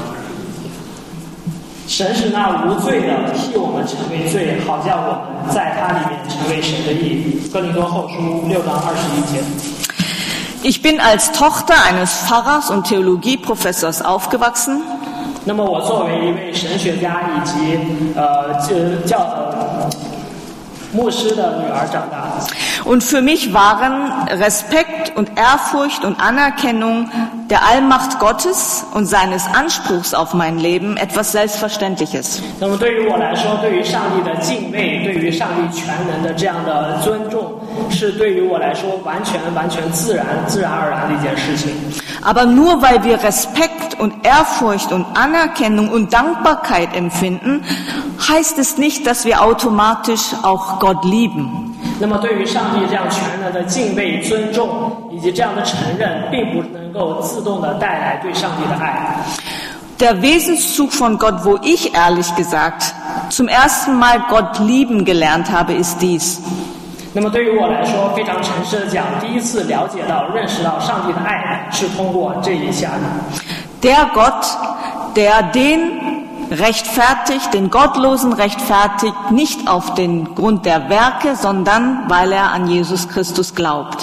Speaker 2: 神是那无罪的替我们成为罪，好叫我们在他里面成为神的义。哥林多后书六章二十一节。
Speaker 1: Ich bin als Tochter eines Pfarrers und Theologieprofessors aufgewachsen.
Speaker 2: 那么我作为一位神学家以及呃教呃牧师的女儿长大。
Speaker 1: Und für mich waren Respekt und Ehrfurcht und Anerkennung der Allmacht Gottes und seines Anspruchs auf mein Leben etwas Selbstverständliches.
Speaker 2: 那么对于我来说，对于上帝的敬畏，对于上帝全能的这样的尊重，是对于我来说完全完全自然、自然而然的一件事情。
Speaker 1: Aber nur weil wir Respekt und Ehrfurcht und Anerkennung und Dankbarkeit empfinden, heißt es nicht, dass wir automatisch auch Gott lieben.
Speaker 2: 那么，对于上帝这样全能的敬畏、尊重以及这样的承认，并不能够自动的带来对上帝的爱。
Speaker 1: Der Wesenszug von Gott, wo ich ehrlich gesagt zum ersten Mal Gott lieben gelernt habe, ist dies.
Speaker 2: 那么对于我来说，非常诚实的讲，第一次了解到、认识到上帝的爱，是通过这一下的。
Speaker 1: Der Gott, der den rechtfertigt, den Gottlosen rechtfertigt, nicht auf den Grund der Werke, sondern weil er an Jesus Christus glaubt.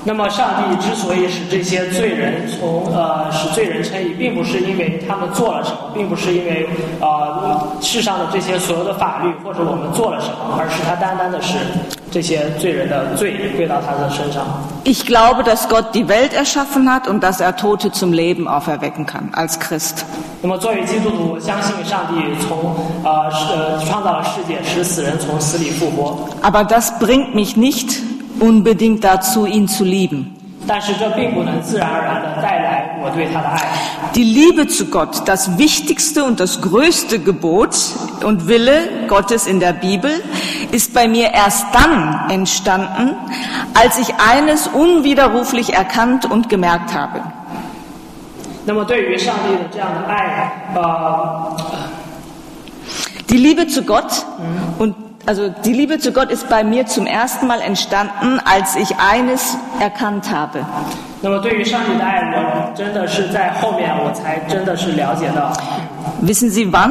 Speaker 2: 那么上帝之所以使这些罪人从呃使罪人称义，并不是因为他们做了什么，并不是因为呃世上的这些所有的法律或者我们做了什么，而是他单单的是这些罪人的罪归到他的身上。
Speaker 1: Ich glaube, dass Gott die Welt erschaffen hat und dass er Tote zum Leben auferwecken kann, als Christ.
Speaker 2: 那么作为基督徒，我相信上帝从呃呃创造了世界，使死人从死里复活。
Speaker 1: Aber das bringt mich nicht unbedingt dazu, ihn zu lieben.
Speaker 2: 但是这并不能自然而然地带来我对他的爱。
Speaker 1: Die Liebe zu Gott, das wichtigste und das größte Gebot und Wille Gottes in der Bibel, ist bei mir erst dann entstanden, als ich eines unwiderruflich erkannt und gemerkt habe.
Speaker 2: 那么对于上帝的这样的爱，呃
Speaker 1: Die Liebe zu Gott und Also die Liebe zu Gott ist bei mir zum ersten Mal entstanden, als ich eines erkannt habe.
Speaker 2: 那么对于上帝的爱，我真的是在后面我才真的是了解到。
Speaker 1: Wissen Sie wann?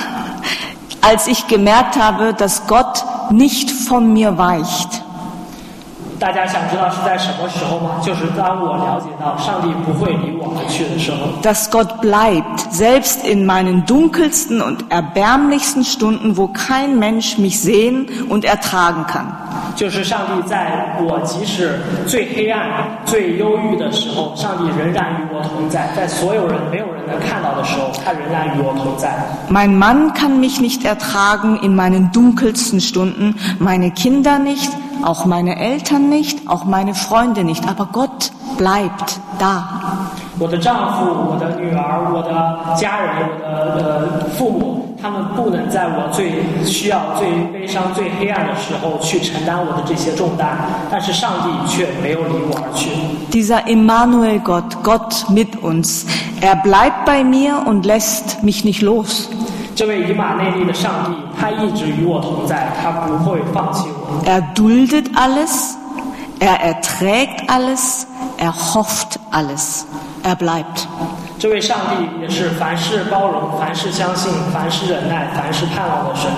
Speaker 1: Als ich gemerkt habe, dass Gott nicht von mir weicht.
Speaker 2: 大家想知道是在什么时候吗？就是当我了解到上帝不会离我而去的时候。
Speaker 1: Dass Gott bleibt, selbst in meinen dunkelsten und erbärmlichsten Stunden, wo kein Mensch mich sehen und ertragen kann.
Speaker 2: 就是上帝在我即使最黑暗、最忧郁的时候，上帝仍然与我同在。在所有人没有人能看到的时候，他仍然与我同在。
Speaker 1: Mein Mann kann mich nicht ertragen in meinen dunkelsten Stunden, meine Kinder nicht, auch meine Eltern nicht, auch meine Freunde nicht, aber Gott bleibt da.
Speaker 2: 我的丈夫、我的女儿、我的家人、我的呃父母，他们不能在我最需要、最悲伤、最黑暗的时候去承担我的这些重担，但是上帝却没有离我而去。
Speaker 1: Dieser Immanuel Gott, Gott mit uns, er bleibt bei mir und lässt mich nicht los.
Speaker 2: 这位以马内利的上帝，他一直与我同在，他不会放弃我。
Speaker 1: Er duldet alles, er erträgt alles, er hofft alles. Er bleibt.
Speaker 2: 这位上帝也是凡事包容、凡事相信、凡事忍耐、凡事盼望的神。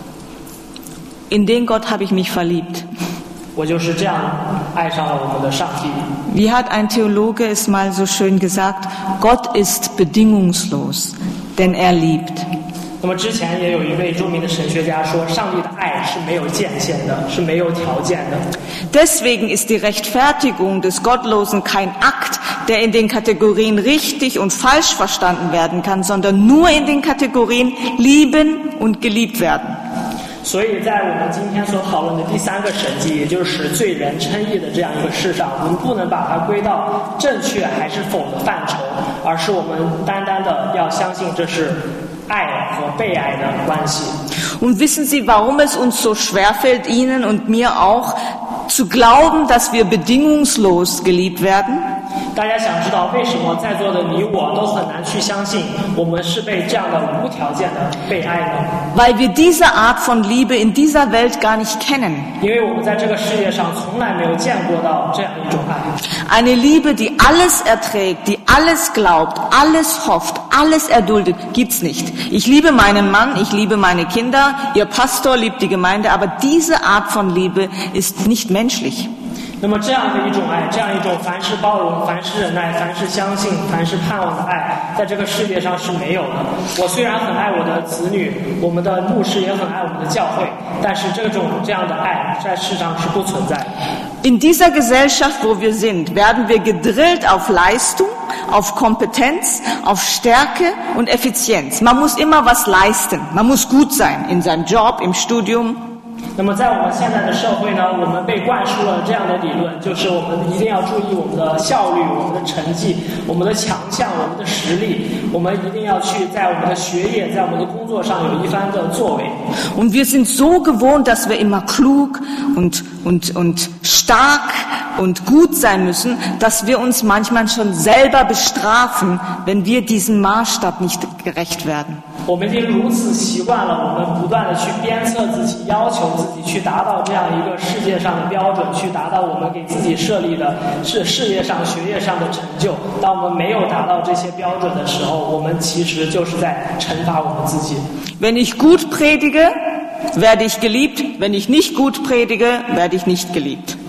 Speaker 1: In den Gott habe ich mich verliebt.
Speaker 2: 我就是这样爱上了我们的上帝。
Speaker 1: Wie hat ein Theologe es mal so schön gesagt? Gott ist bedingungslos, denn er liebt.
Speaker 2: 那么之前也有一位著名的神学家说，上帝的爱是没有界限的，是没有条件的。
Speaker 1: Deswegen ist die Rechtfertigung des Gottlosen kein Akt, der in den Kategorien richtig und falsch verstanden werden kann, sondern nur in den Kategorien lieben und geliebt werden.
Speaker 2: 所以在我们今天所讨论的第三个神迹，也就是使罪人称义的这样一个事上，我们不能把它归到正确还是否的范畴，而是我们单单的要相信这是爱和被爱的关系。
Speaker 1: Und wissen Sie, warum es uns so schwerfällt, Ihnen und mir auch, zu glauben, dass wir bedingungslos geliebt werden?
Speaker 2: 大家想知道为什么在座的你我都很难去相信我们是被这样的无条件的被爱呢？
Speaker 1: Weil wir diese Art von Liebe in dieser Welt gar nicht kennen.
Speaker 2: 因为我们在这个世界上从来没有见过到这样一种爱。
Speaker 1: Eine Liebe, die alles erträgt, die alles glaubt, alles hofft, alles erduldet, gibt's nicht. Ich liebe meinen Mann, ich liebe meine Kinder, Ihr Pastor liebt die Gemeinde, aber diese Art von Liebe ist nicht menschlich.
Speaker 2: 那么这样的一种爱，这样一种凡事包容、凡事忍耐、凡事相信、凡事盼望的爱，在这个世界上是没有的。我虽然很爱我的子女，我们的牧师也很爱我们的教会，但是这种这样的爱在世上是不存在的。
Speaker 1: In dieser Gesellschaft, wo wir sind, werden wir gedrillt auf Leistung, auf Kompetenz, auf Stärke und Effizienz. Man muss immer was leisten. Man muss gut sein in seinem Job, im Studium.
Speaker 2: 那么在我们现在的社会呢，我们被灌输了这样的理论，就是我们一定要注意我们的效率、我们的成绩、我们的强项、我们的实力，我们一定要去在我们的学业、在我们的工作上有一番的作为。
Speaker 1: Und wir sind so gewohnt, dass wir immer klug und, und, und stark und gut sein müssen, dass wir uns manchmal schon selber bestrafen, wenn wir diesem Maßstab nicht gerecht werden.
Speaker 2: 我们已经如此习惯了，我们不断的去鞭策自己，要求自己去达到这样一个世界上的标准，去达到我们给自己设立的是事业上、学业上的成就。当我们没有达到这些标准的时候，我们其实就是在惩罚我们自己。
Speaker 1: Wenn ich gut predige, werde ich geliebt. Wenn ich nicht gut predige, werde ich nicht geliebt.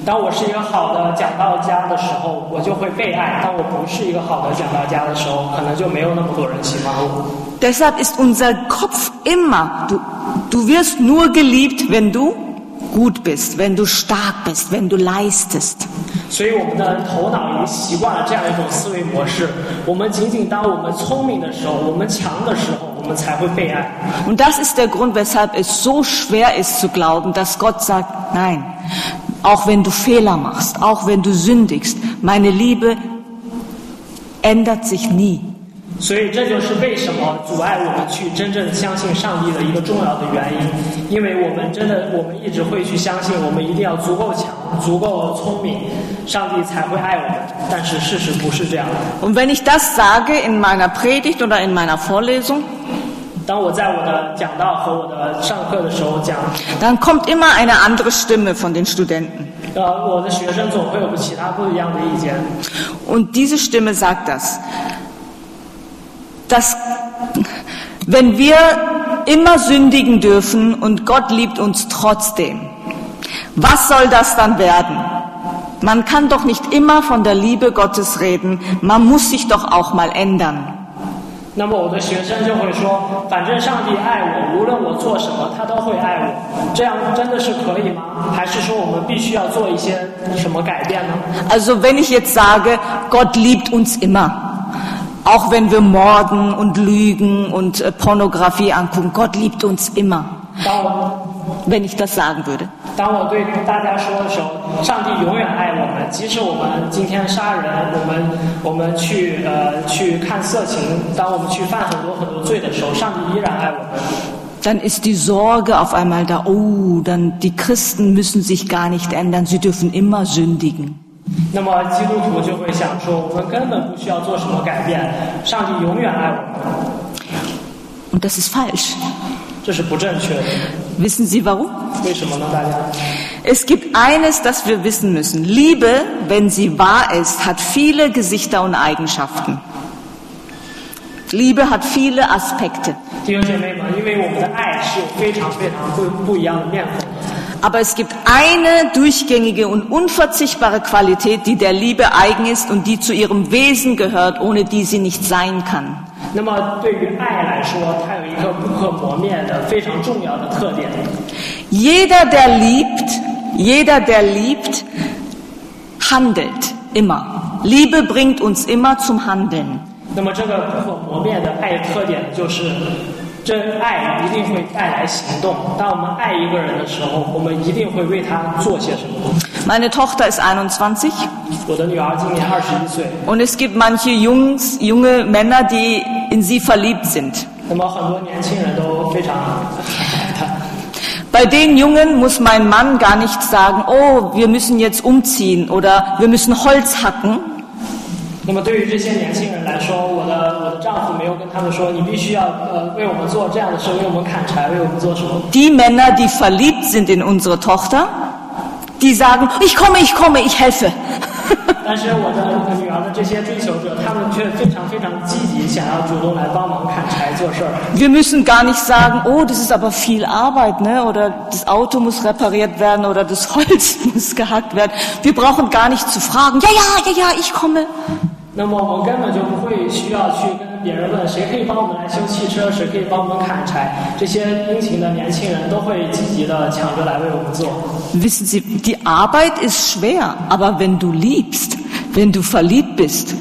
Speaker 2: 当我是一个好的讲道家的时候，我就会被爱；当我不是一个好的讲道家的时候，可能就没有那么多人喜欢我。
Speaker 1: Deshalb ist unser Kopf immer, du, du wirst nur geliebt, wenn du gut bist, wenn du stark bist, wenn du leistest.
Speaker 2: 所以我们的头脑已经习惯了这样一种思维模式。我们仅仅当我们聪明的时候，我们强的时候，我们才会被爱。
Speaker 1: Und das ist der Grund, weshalb es so schwer ist zu glauben, dass Gott sagt, nein, auch wenn du Fehler machst, auch wenn du sündigst, meine Liebe ändert sich nie.
Speaker 2: 所以这就是为什么阻碍我们去真正相信上帝的一个重要的原因，因为我们真的我们一直会去相信我们一定要足够强足够聪明，上帝才会爱我们，但是事实不是这样的。
Speaker 1: Und wenn ich das sage in meiner Predigt oder in meiner Vorlesung,
Speaker 2: 当我在我的讲道和我的上课的时候讲，
Speaker 1: dann kommt immer eine andere Stimme von den Studenten.
Speaker 2: 呃，我的学生总会有其他不一样的意见。
Speaker 1: Und diese Stimme sagt das, dass wenn wir immer sündigen dürfen und Gott liebt uns trotzdem, was soll das dann werden? Man kann doch nicht immer von der Liebe Gottes reden, man muss sich doch auch mal ändern.
Speaker 2: 那么我的学生就会说，反正上帝爱我，无论我做什么，他都会爱我。这样真的是可以吗？还是说我们必须要做一些什么改变呢？
Speaker 1: Also wenn ich jetzt sage, Gott liebt uns immer, auch wenn wir morden und lügen und äh, Pornografie angucken, Gott liebt uns immer.
Speaker 2: 当我
Speaker 1: Wenn ich das sagen würde.
Speaker 2: 当我对大家说的时候，上帝永远爱我们，即使我们今天杀人，我们我们去呃去看色情，当我们去犯很多很多罪的时候，上帝依然爱我们。
Speaker 1: Dann ist die Sorge auf einmal da, oh, dann die Christen müssen sich gar nicht ändern, sie dürfen immer sündigen.
Speaker 2: 那么基督徒就会想说，我们根本不需要做什么改变，上帝永远爱我们。
Speaker 1: Und das ist falsch.
Speaker 2: 这是不正确的。
Speaker 1: Wissen Sie warum?
Speaker 2: 为什么呢？大家？
Speaker 1: Es gibt eines, das wir wissen müssen. Liebe, wenn sie wahr ist, hat viele Gesichter und Eigenschaften. Liebe hat viele Aspekte.
Speaker 2: 弟兄姐妹们，因为我们的爱是有非常非常不不一样的面孔的。
Speaker 1: Aber es gibt eine durchgängige und unverzichtbare Qualität, die der Liebe eigen ist und die zu ihrem Wesen gehört, ohne die sie nicht sein kann.
Speaker 2: 那么对于爱来说，它有一个不可磨灭的非常重要的特点。
Speaker 1: Jeder, der liebt, jeder, der liebt, handelt immer. Liebe bringt uns immer zum Handeln.
Speaker 2: 那么这个不可磨灭的爱特点就是，这爱一定会带来行动。当我们爱一个人的时候，我们一定会为他做些什么。
Speaker 1: Meine Tochter ist einundzwanzig.
Speaker 2: 我的女儿今年二十一岁。
Speaker 1: Und es gibt manche Jungs, junge Männer, die in sie verliebt sind.
Speaker 2: 那么很多年轻人都非常爱她。
Speaker 1: Bei den Jungen muss mein Mann gar nicht sagen, oh, wir müssen jetzt umziehen oder wir müssen Holz hacken.
Speaker 2: 那么对于这些年轻人来说，我的我的丈夫没有跟他们说，你必须要呃为我们做这样的事，为我们砍柴，为我们做什么。
Speaker 1: Die Männer, die verliebt sind in unsere Tochter, die sagen, ich komme, ich komme, ich helfe.
Speaker 2: 但是我的女儿的这些追求者，他们却非常非常积极，想要主动来帮忙砍柴做事儿。
Speaker 1: Wir müssen gar nicht sagen, oh, das ist aber viel Arbeit, ne? Oder das Auto muss repariert werden oder das Holz muss gehackt werden. Wir brauchen gar nicht zu fragen, ja, ja, ja, ja, ich komme.
Speaker 2: 那么我们根本就不会需要去跟别人问谁可以帮我们来修汽车，谁可以帮我们砍柴。这些殷勤的年轻人都会积极的抢着来为我们做。
Speaker 1: Wissen Sie, die Arbeit ist schwer, aber wenn du liebst, wenn du verliebt bist,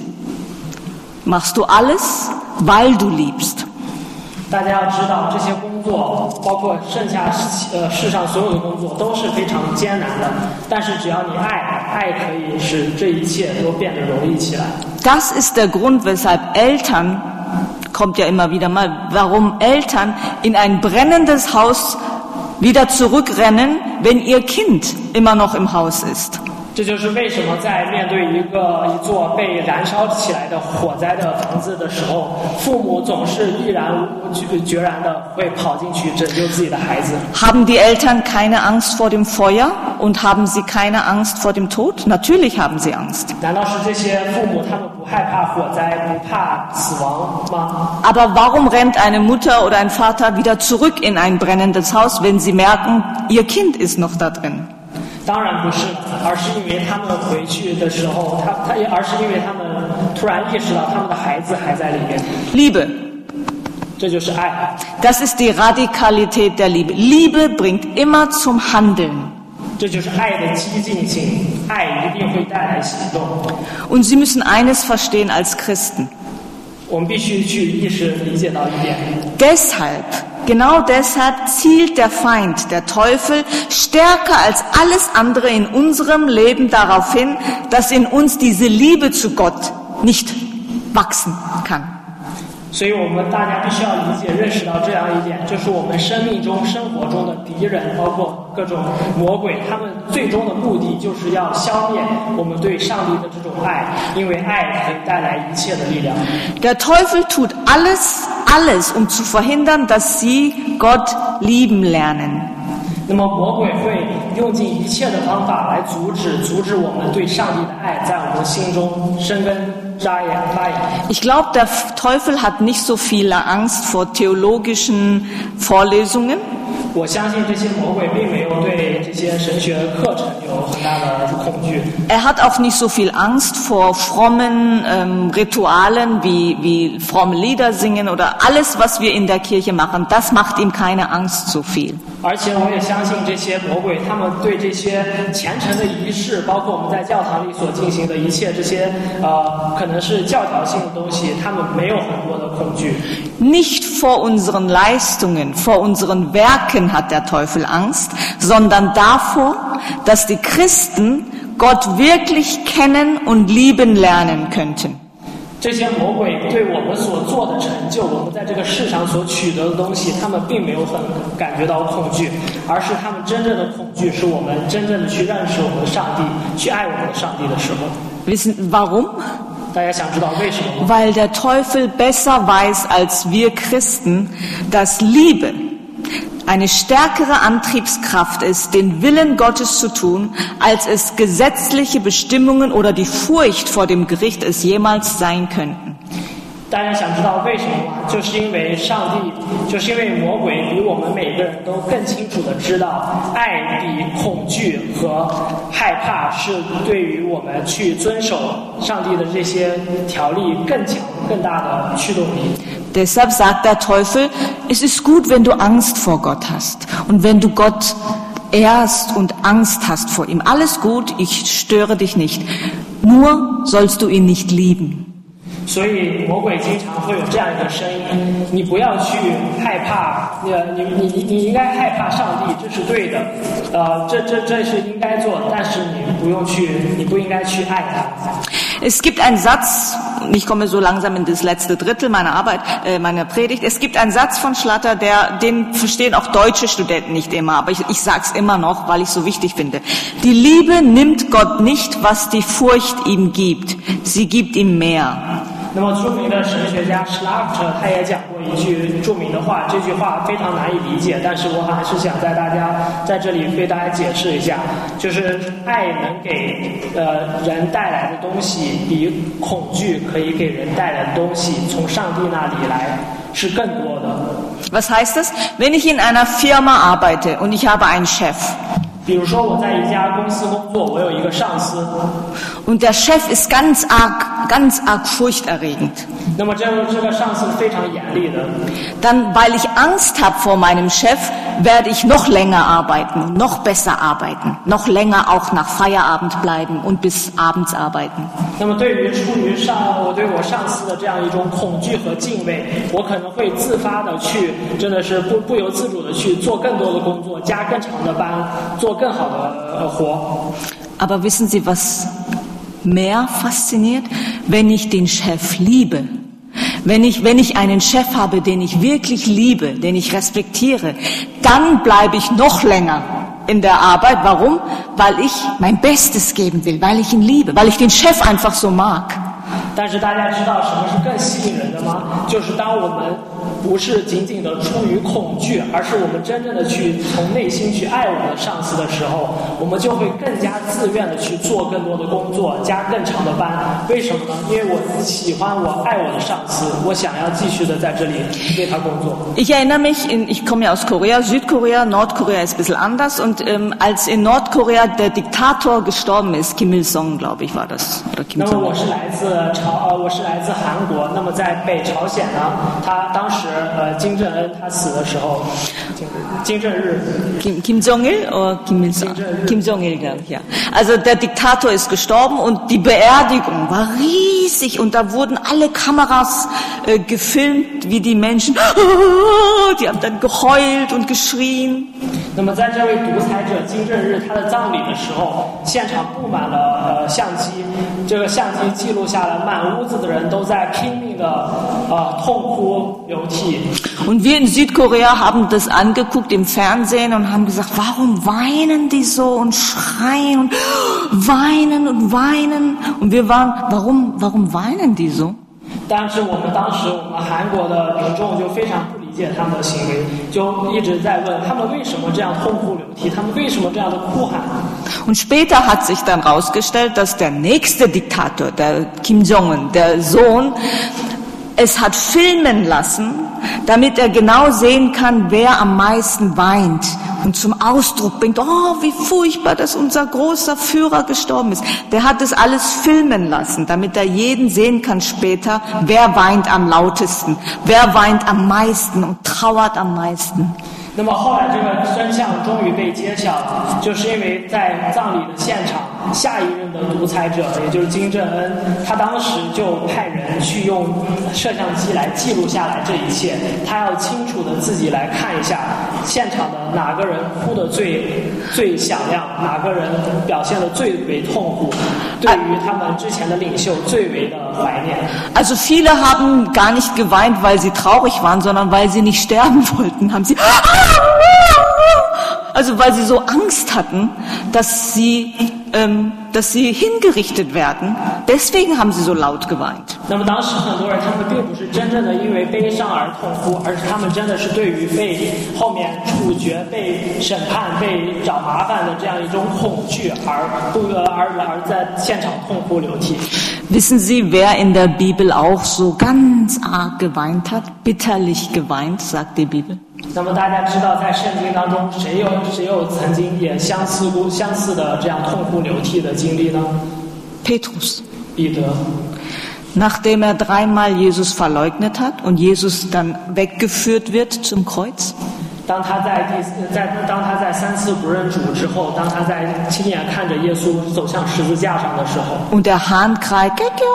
Speaker 1: machst du alles, weil du liebst.
Speaker 2: 大家要知道，这些工作，包括剩下呃世上所有的工作，都是非常艰难的。但是只要你爱，爱可以使这一切都变得容易起来。
Speaker 1: Das ist der Grund, weshalb Eltern, kommt ja immer wieder mal, warum Eltern in ein brennendes Haus wieder zurückrennen, wenn ihr Kind immer noch im Haus ist.
Speaker 2: 这就是为什么在面对一个一座被燃烧起来的火灾的房子的时候，父母总是毅然决然的会跑进去拯救自己的孩子。
Speaker 1: Haben die Eltern keine Angst vor dem Feuer und haben sie keine Angst vor dem Tod? Natürlich haben sie Angst.
Speaker 2: 难道是这些父母他们不害怕火灾，不怕死亡吗？
Speaker 1: Aber warum rennt eine Mutter oder ein Vater wieder zurück in ein brennendes Haus, wenn sie merken, ihr Kind ist noch da drin?
Speaker 2: 当然不是，而是因为他们回去的时候，他他，而是因为他们突然意识到他们的孩子还在里面。
Speaker 1: Liebe.
Speaker 2: 这就是爱。
Speaker 1: Das ist die Radikalität der Liebe. Liebe bringt immer zum Handeln.
Speaker 2: 这就是爱的激进性，爱一定会带来行动。
Speaker 1: Und Sie müssen eines verstehen als Christen.
Speaker 2: 我们必须去意识理解到一点。
Speaker 1: Deshalb, genau deshalb zielt der Feind, der Teufel, stärker als alles andere in unserem Leben darauf hin, dass in uns diese Liebe zu Gott nicht wachsen kann.
Speaker 2: 所以我们大家必须要理解、认识到这样一点，就是我们生命中、生活中的敌人，包括各种魔鬼，他们最终的目的就是要消灭我们对上帝的这种爱，因为爱可以带来一切的力量。
Speaker 1: Der Teufel tut alles, alles, um zu verhindern, dass Sie Gott lieben lernen.
Speaker 2: 那么魔鬼会用尽一切的方法来阻止、阻止我们对上帝的爱在我们心中生根。
Speaker 1: Ich glaube, der Teufel hat nicht so viel Angst vor theologischen Vorlesungen.
Speaker 2: 我相信这些魔鬼并没有对这些神学课程有很大的恐惧。
Speaker 1: Er hat auch nicht so viel Angst vor frommen ähm, Ritualen wie, wie fromme Lieder singen oder alles, was wir in der Kirche machen. Das macht ihm keine Angst so viel.
Speaker 2: 而且我也相信这些魔鬼，他们对这些虔诚的仪式，包括我们在教堂里所进行的一切这些呃，可能是教条性的东西，他们没有很多的恐惧。
Speaker 1: Nicht vor unseren Leistungen, vor unseren Werken hat der Teufel Angst, sondern davor, dass die Christen Gott wirklich kennen und lieben lernen könnten.
Speaker 2: 这些魔鬼对我们所做的成就，我们在这个世上所取得的东西，他们并没有很感觉到恐惧，而是他们真正的恐惧是我们真正的去认识我们的上帝，去爱我们的上帝的时候。
Speaker 1: Wissen warum?
Speaker 2: 大家想知道为什么吗？
Speaker 1: Weil der Teufel besser weiß als wir Christen, dass Liebe eine stärkere Antriebskraft ist, den Willen Gottes zu tun, als es gesetzliche Bestimmungen oder die Furcht vor dem Gericht es jemals sein könnten.
Speaker 2: 大家想知道为什么吗？就是因为上帝，就是因为魔鬼比我们每个人都更清楚的知道，爱比恐惧和害怕是对于我们去遵守上帝的这些条例更强、更大的驱动力。
Speaker 1: Deshalb sagt der Teufel, es ist gut, wenn du Angst vor Gott hast und wenn du Gott ehrst und Angst hast vor ihm. Alles gut, ich störe dich nicht. Nur sollst du ihn nicht lieben.
Speaker 2: 所以魔鬼经常会有这样一个声音：你不要去害怕，你你你你应该害怕上帝，这是对的，呃，这这这是应该做的，但是你不用去，你不应该去爱他。
Speaker 1: Es gibt einen Satz, und ich komme so langsam in das letzte Drittel meiner Arbeit, äh, meiner Predigt. Es gibt einen Satz von Schlatter, der, den verstehen auch deutsche Studenten nicht immer, aber ich, ich sage es immer noch, weil ich es so wichtig finde. Die Liebe nimmt Gott nicht, was die Furcht ihm gibt. Sie gibt ihm mehr.
Speaker 2: 那么著名的神学家施拉特他也讲过一句著名的话，这句话非常难以理解，但是我还是想在大家在这里为大家解释一下，就是爱能给呃人带来的东西，比恐惧可以给人带来的东西，从上帝那里来是更多的。
Speaker 1: Was heißt das? Wenn ich in einer Firma arbeite und ich habe einen Chef.
Speaker 2: 比如说我在一家公司工作，我有一个上司。
Speaker 1: Und der Chef ist ganz arg, ganz arg furchterregend.
Speaker 2: 那么这个这个上司是非常严厉的。
Speaker 1: Dann, weil ich Angst habe vor meinem Chef, werde ich noch länger arbeiten, noch besser arbeiten, noch länger auch nach Feierabend bleiben und bis abends arbeiten.
Speaker 2: 那么对于出于上我对我上司的这样一种恐惧和敬畏，我可能会自发的去，真的是不不由自主的去做更多的工作，加更长的班，做更好的活。
Speaker 1: Aber wissen Sie, was mehr fasziniert? Wenn ich den Chef liebe, wenn ich, wenn ich einen Chef habe, den ich wirklich liebe, den ich respektiere, dann bleibe ich noch länger in der Arbeit. Warum? Weil ich mein Bestes geben will, weil ich ihn liebe, weil ich den Chef einfach so mag.
Speaker 2: 但是大家知道什么是更吸引人的什么？就是当我们不是仅仅的出于恐惧，而是我们真正的去从内心去爱我们的上司的时候，我们就会更加自愿的去做更多的工作，加更长的班。为什么呢？因为我喜欢我爱我的上司，我想要继续的在这里为他工作。
Speaker 1: Ich erinnere mich, in, ich komme ja aus Korea, Südkorea, Nordkorea ist ein bisschen anders. Und ähm, als in Nordkorea der Diktator gestorben ist, Kim Il-sung, glaube ich, war das. Oder Kim
Speaker 2: 那么我是来自朝呃，我是来自韩国。那么在北朝鲜呢，他当时呃金正恩他死的时候，金正日
Speaker 1: Kim, Kim Jong-il oder Kim Il-sung? Kim Jong-il, glaube ich, ja. Also der Diktator ist gestorben und die Beerdigung war riesig und da wurden alle Kameras äh, gefilmt, wie die Menschen, die haben dann geheult und geschrien.
Speaker 2: 那么在这位独裁者金正日他的葬礼的时候，现场布满了呃相机，这个相机记录下了满屋子的人都在拼命的呃痛哭流涕。
Speaker 1: Und wir in Südkorea haben das angeguckt im Fernsehen und haben gesagt, warum weinen die so und schreien und weinen und weinen? Und wir waren, warum, warum weinen die so?
Speaker 2: 但是我们当时我们韩国的民众就非常不理解他们的行为，就一直在问他们为什么这样痛哭流涕，他们为什么这样的哭喊。
Speaker 1: Und später hat sich dann herausgestellt, dass der nächste Diktator, der Kim Jong-un, der Sohn, es hat filmen lassen, damit er genau sehen kann, wer am meisten weint und zum Ausdruck bringt, oh, wie furchtbar, dass unser großer Führer gestorben ist. Der hat es alles filmen lassen, damit er jeden sehen kann später, wer weint am lautesten, wer weint am meisten und trauert am meisten.
Speaker 2: 那么后来这个真相终于被揭晓，就是因为在葬礼的现场，下一任的独裁者，也就是金正恩，他当时就派人去用摄像机来记录下来这一切，他要清楚的自己来看一下现场的哪个人哭得最最响亮，哪个人表现得最为痛苦，对于他们之前的领袖最为的怀念。
Speaker 1: Also viele haben gar nicht geweint, weil sie traurig waren, sondern weil sie nicht sterben wollten, haben sie Also weil sie so Angst hatten, dass sie, ähm, dass sie hingerichtet werden. Deswegen haben sie so laut geweint.
Speaker 2: 那么当时很多人他们并不是真正的因为悲伤而痛哭，而是他们真的是对于被后面处决、被审判、被找麻烦的这样一种恐惧而不而而在现场痛哭流涕。
Speaker 1: Wissen Sie, wer in der Bibel auch so ganz arg geweint hat? Bitterlich geweint, sagt die Bibel.
Speaker 2: 那么大家知道，在圣经当中，谁有谁有曾经也相似过相似的这样痛哭流涕的经历呢？
Speaker 1: Petrus.
Speaker 2: 彼得。
Speaker 1: Nachdem er dreimal Jesus verleugnet hat und Jesus dann weggeführt wird zum Kreuz.
Speaker 2: 当他在第在当他在三次不认主之后，当他在亲眼看着耶稣走向十字架上的时候
Speaker 1: Und der Hahn kreit,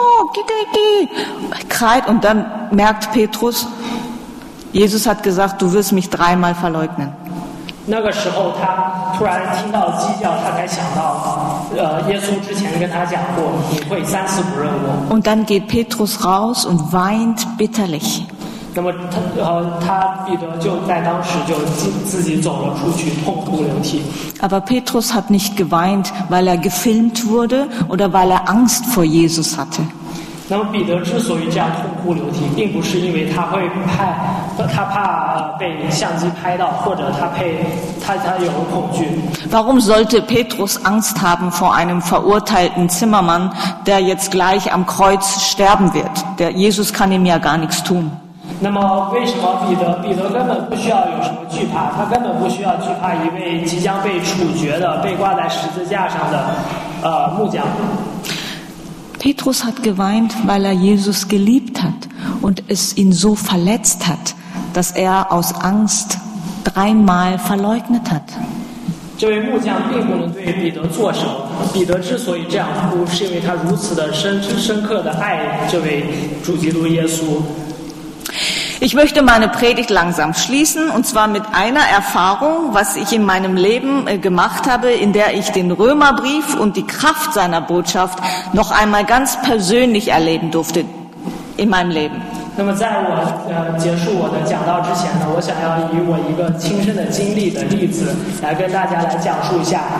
Speaker 1: kreit und dann merkt Petrus, Jesus hat gesagt, du wirst mich dreimal verleugnen.
Speaker 2: 那个时候他突然听到鸡叫，他才想到，呃，耶稣之前跟他讲过，你会三次不认我。
Speaker 1: Und dann geht Petrus raus und weint bitterlich.
Speaker 2: 那么他呃他彼得就在当时就自自己走了出去，痛哭流涕。
Speaker 1: Aber Petrus hat nicht geweint, weil er gefilmt wurde oder weil er Angst vor Jesus hatte.
Speaker 2: 那么彼得之所以这样痛哭流涕，并不是因为他会怕，他怕被相机拍到，或者他配他他有恐惧。
Speaker 1: Warum sollte Petrus Angst haben vor einem verurteilten Zimmermann, der jetzt gleich am Kreuz sterben wird? Der Jesus kann ihm ja gar nichts tun.
Speaker 2: 那么为什么彼得彼得根本不需要有什么惧怕？他根本不需要惧怕一位即将被处决的、被挂在十字架上的呃木匠。
Speaker 1: Petrus hat geweint, weil er Jesus geliebt hat und es ihn so verletzt hat, dass er aus Angst dreimal verleugnet hat.
Speaker 2: 这位木匠并不能对彼得做什么。彼得之所以这样哭，是因为他如此的深深刻的爱这位主基督耶稣。
Speaker 1: Ich möchte meine Predigt langsam schließen, und zwar mit einer Erfahrung, was ich in meinem Leben äh, gemacht habe, in der ich den Römerbrief und die Kraft seiner Botschaft noch einmal ganz persönlich erleben durfte in meinem Leben.
Speaker 2: 那么在我呃结束我的讲道之前呢，我想要以我一个亲身的经历的例子来跟大家来讲述一下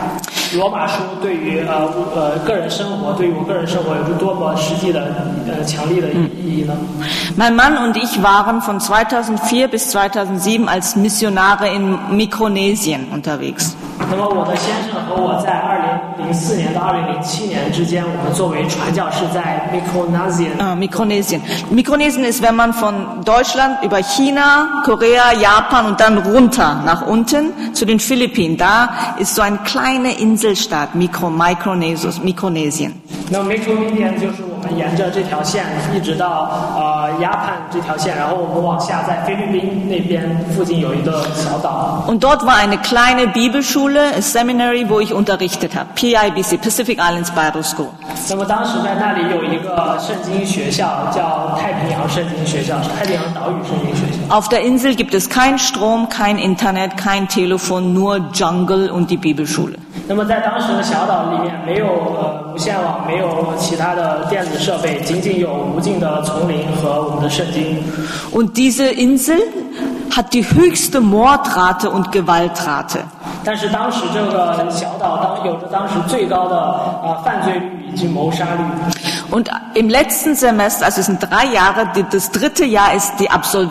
Speaker 2: 罗马书对于呃呃个人生活，对于我个人生活有着多么实际的呃强力的意义呢？
Speaker 1: Mein Mann und ich waren von zweitausendvier bis zweitausendsieben als Missionare in Mikronesien unterwegs.
Speaker 2: 那么我的先生和我在二零零四年到二零零七年之间，我们作为传教士在 Mikronesien。
Speaker 1: Ah, Mikronesien. Mikronesien ist, wenn man von Deutschland über China, Korea, Japan und dann runter nach unten zu den Philippinen. Da ist so eine kleine Inselstaat, Mikro, Mikronesus, Mikronesien.
Speaker 2: 那么 Mikronesien 就是我们沿着这条线一直到呃亚畔这条线，然后我们往下在菲律宾那边附近有一个小岛。
Speaker 1: Und dort war eine kleine Bibelschule, a seminary, wo ich unterrichtet habe. P I B C, Pacific Islands Bible School.
Speaker 2: 那么当时在那里有一个圣经学校，叫太平洋圣经学校，是太平洋岛屿圣经学校。
Speaker 1: Auf der Insel gibt es kein Strom, kein Internet, kein Telefon, nur Jungle und die Bibelschule.
Speaker 2: 那么在当时的小岛里面，没有呃无线网，没有其他的电子设备，仅仅有无尽的丛林和我们的圣经。
Speaker 1: Und diese Insel hat die höchste Mordrate und Gewaltrate.
Speaker 2: 但是当时这个小岛当有着当时最高的呃犯罪率以及谋杀率。
Speaker 1: Und im letzten Semester, also es sind drei Jahre, das dritte Jahr ist die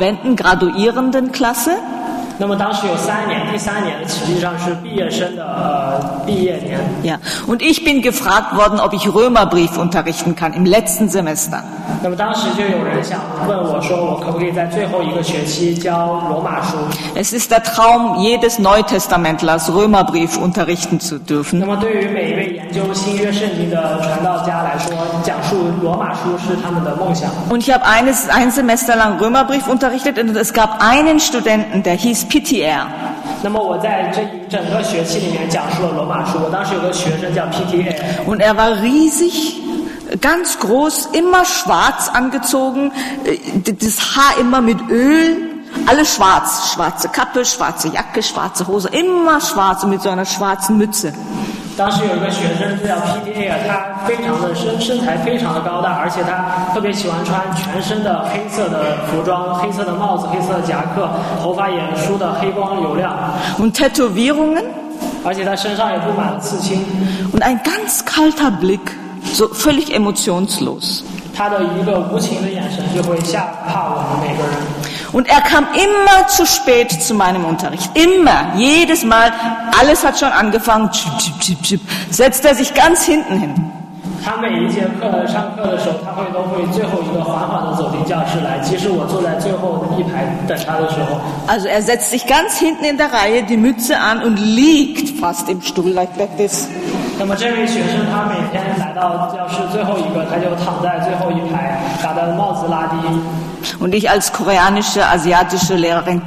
Speaker 1: Absolventen-Graduierenden-Klasse.
Speaker 2: 那么当时有三年，第三年实际上是毕业生的呃毕业年。
Speaker 1: Ja. Und ich bin gefragt worden, ob ich Römerbrief unterrichten kann im letzten Semester.
Speaker 2: 那么当时就有人想问我说，我可不可以在最后一个学期教罗马书？
Speaker 1: Es ist der Traum jedes Neutestamentlers, Römerbrief unterrichten zu
Speaker 2: 那
Speaker 1: dürfen.
Speaker 2: 么对于每一位研究新约圣经的传道家来说，讲述罗马书是他们的梦想。
Speaker 1: Und ich habe eines, ein Semester lang Römerbrief unterrichtet und es gab einen Studenten, der hieß P T R.
Speaker 2: 那么我在这一整个学期里面讲述了罗马书。我当时有个学生叫 P T A，
Speaker 1: Und er war riesig, ganz groß, immer schwarz angezogen, das Haar immer mit Öl, alles schwarz, schwarze Kappe, schwarze Jacke, schwarze Hose, immer schwarz und mit so einer schwarzen Mütze.
Speaker 2: 当时有一个学生叫 P T A， 他非常的身身材非常的高大，而且他特别喜欢穿全身的黑色的服装，黑色的帽子，黑色的夹克，头发也梳得黑光油亮，
Speaker 1: Und Tätowierungen
Speaker 2: 而且他身上也布满了刺青。
Speaker 1: und ein ganz kalter Blick, so völlig emotionslos.
Speaker 2: 他的一个无情的眼神就会吓怕我们每个人。
Speaker 1: Und er kam immer zu spät zu meinem Unterricht. Immer. Jedes Mal. Alles hat schon angefangen. Tschip, tschip, tschip, tschip. Setzt er sich ganz hinten hin.
Speaker 2: 他每一节课上课的时候，他会都会最后一个缓缓地走进教室来，即使我坐在最后一排等他的时候。
Speaker 1: Also er setzt sich ganz hinten in der Reihe, die Mütze an und liegt fast im Stuhl like this.
Speaker 2: 那么这位学生他每天来到教室最后一个，他就躺在最后一排，把他的帽子拉低。
Speaker 1: Und ich als koreanische, asiatische Lehrerin.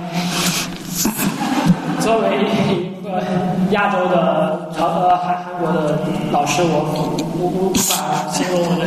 Speaker 2: 作为一个亚洲的朝呃韩韩国的老师，我无无无法形容我的。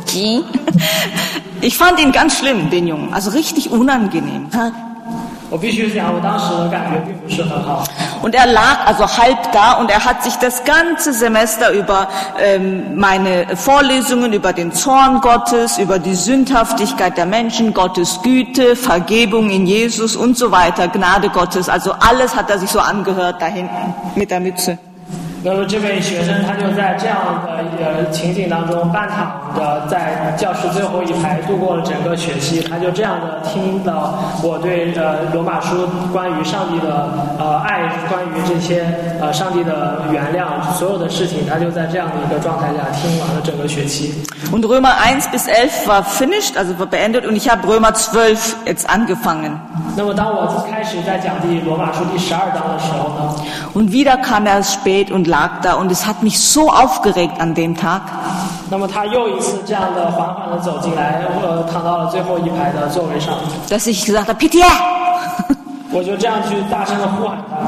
Speaker 1: Ich fand ihn ganz schlimm, den Jungen. Also richtig unangenehm.
Speaker 2: 我必须讲，我当时的感觉并不是很好。
Speaker 1: Und er lag also halb da und er hat sich das ganze Semester über ähm, meine Vorlesungen über den Zorn Gottes, über die Sündhaftigkeit der Menschen, Gottes Güte, Vergebung in Jesus und so weiter, Gnade Gottes, also alles hat er sich so angehört da hinten mit der Mütze.
Speaker 2: 那么这位学生他就在这样的呃情景当中半躺着在教室最后一排度过了整个学期，他就这样的听到我对呃罗马书关于上帝的呃爱，关于这些呃上帝的原谅，所有的事情，他就在这样的一个状态下听完了整个学期。
Speaker 1: Und Römer eins bis elf war finished, also war beendet und ich habe Römer zwölf jetzt angefangen.
Speaker 2: 那么当我开始在讲第罗马书第十二章的时候呢，
Speaker 1: Und wieder kam er spät und lag da und es hat mich so aufgeregt an dem Tag.
Speaker 2: 那么他又一次这样的缓缓的走进来，呃，躺到了最后一排的座位上，
Speaker 1: Dass ich gesagt habe, P T R!
Speaker 2: 我就这样去大声的呼喊他。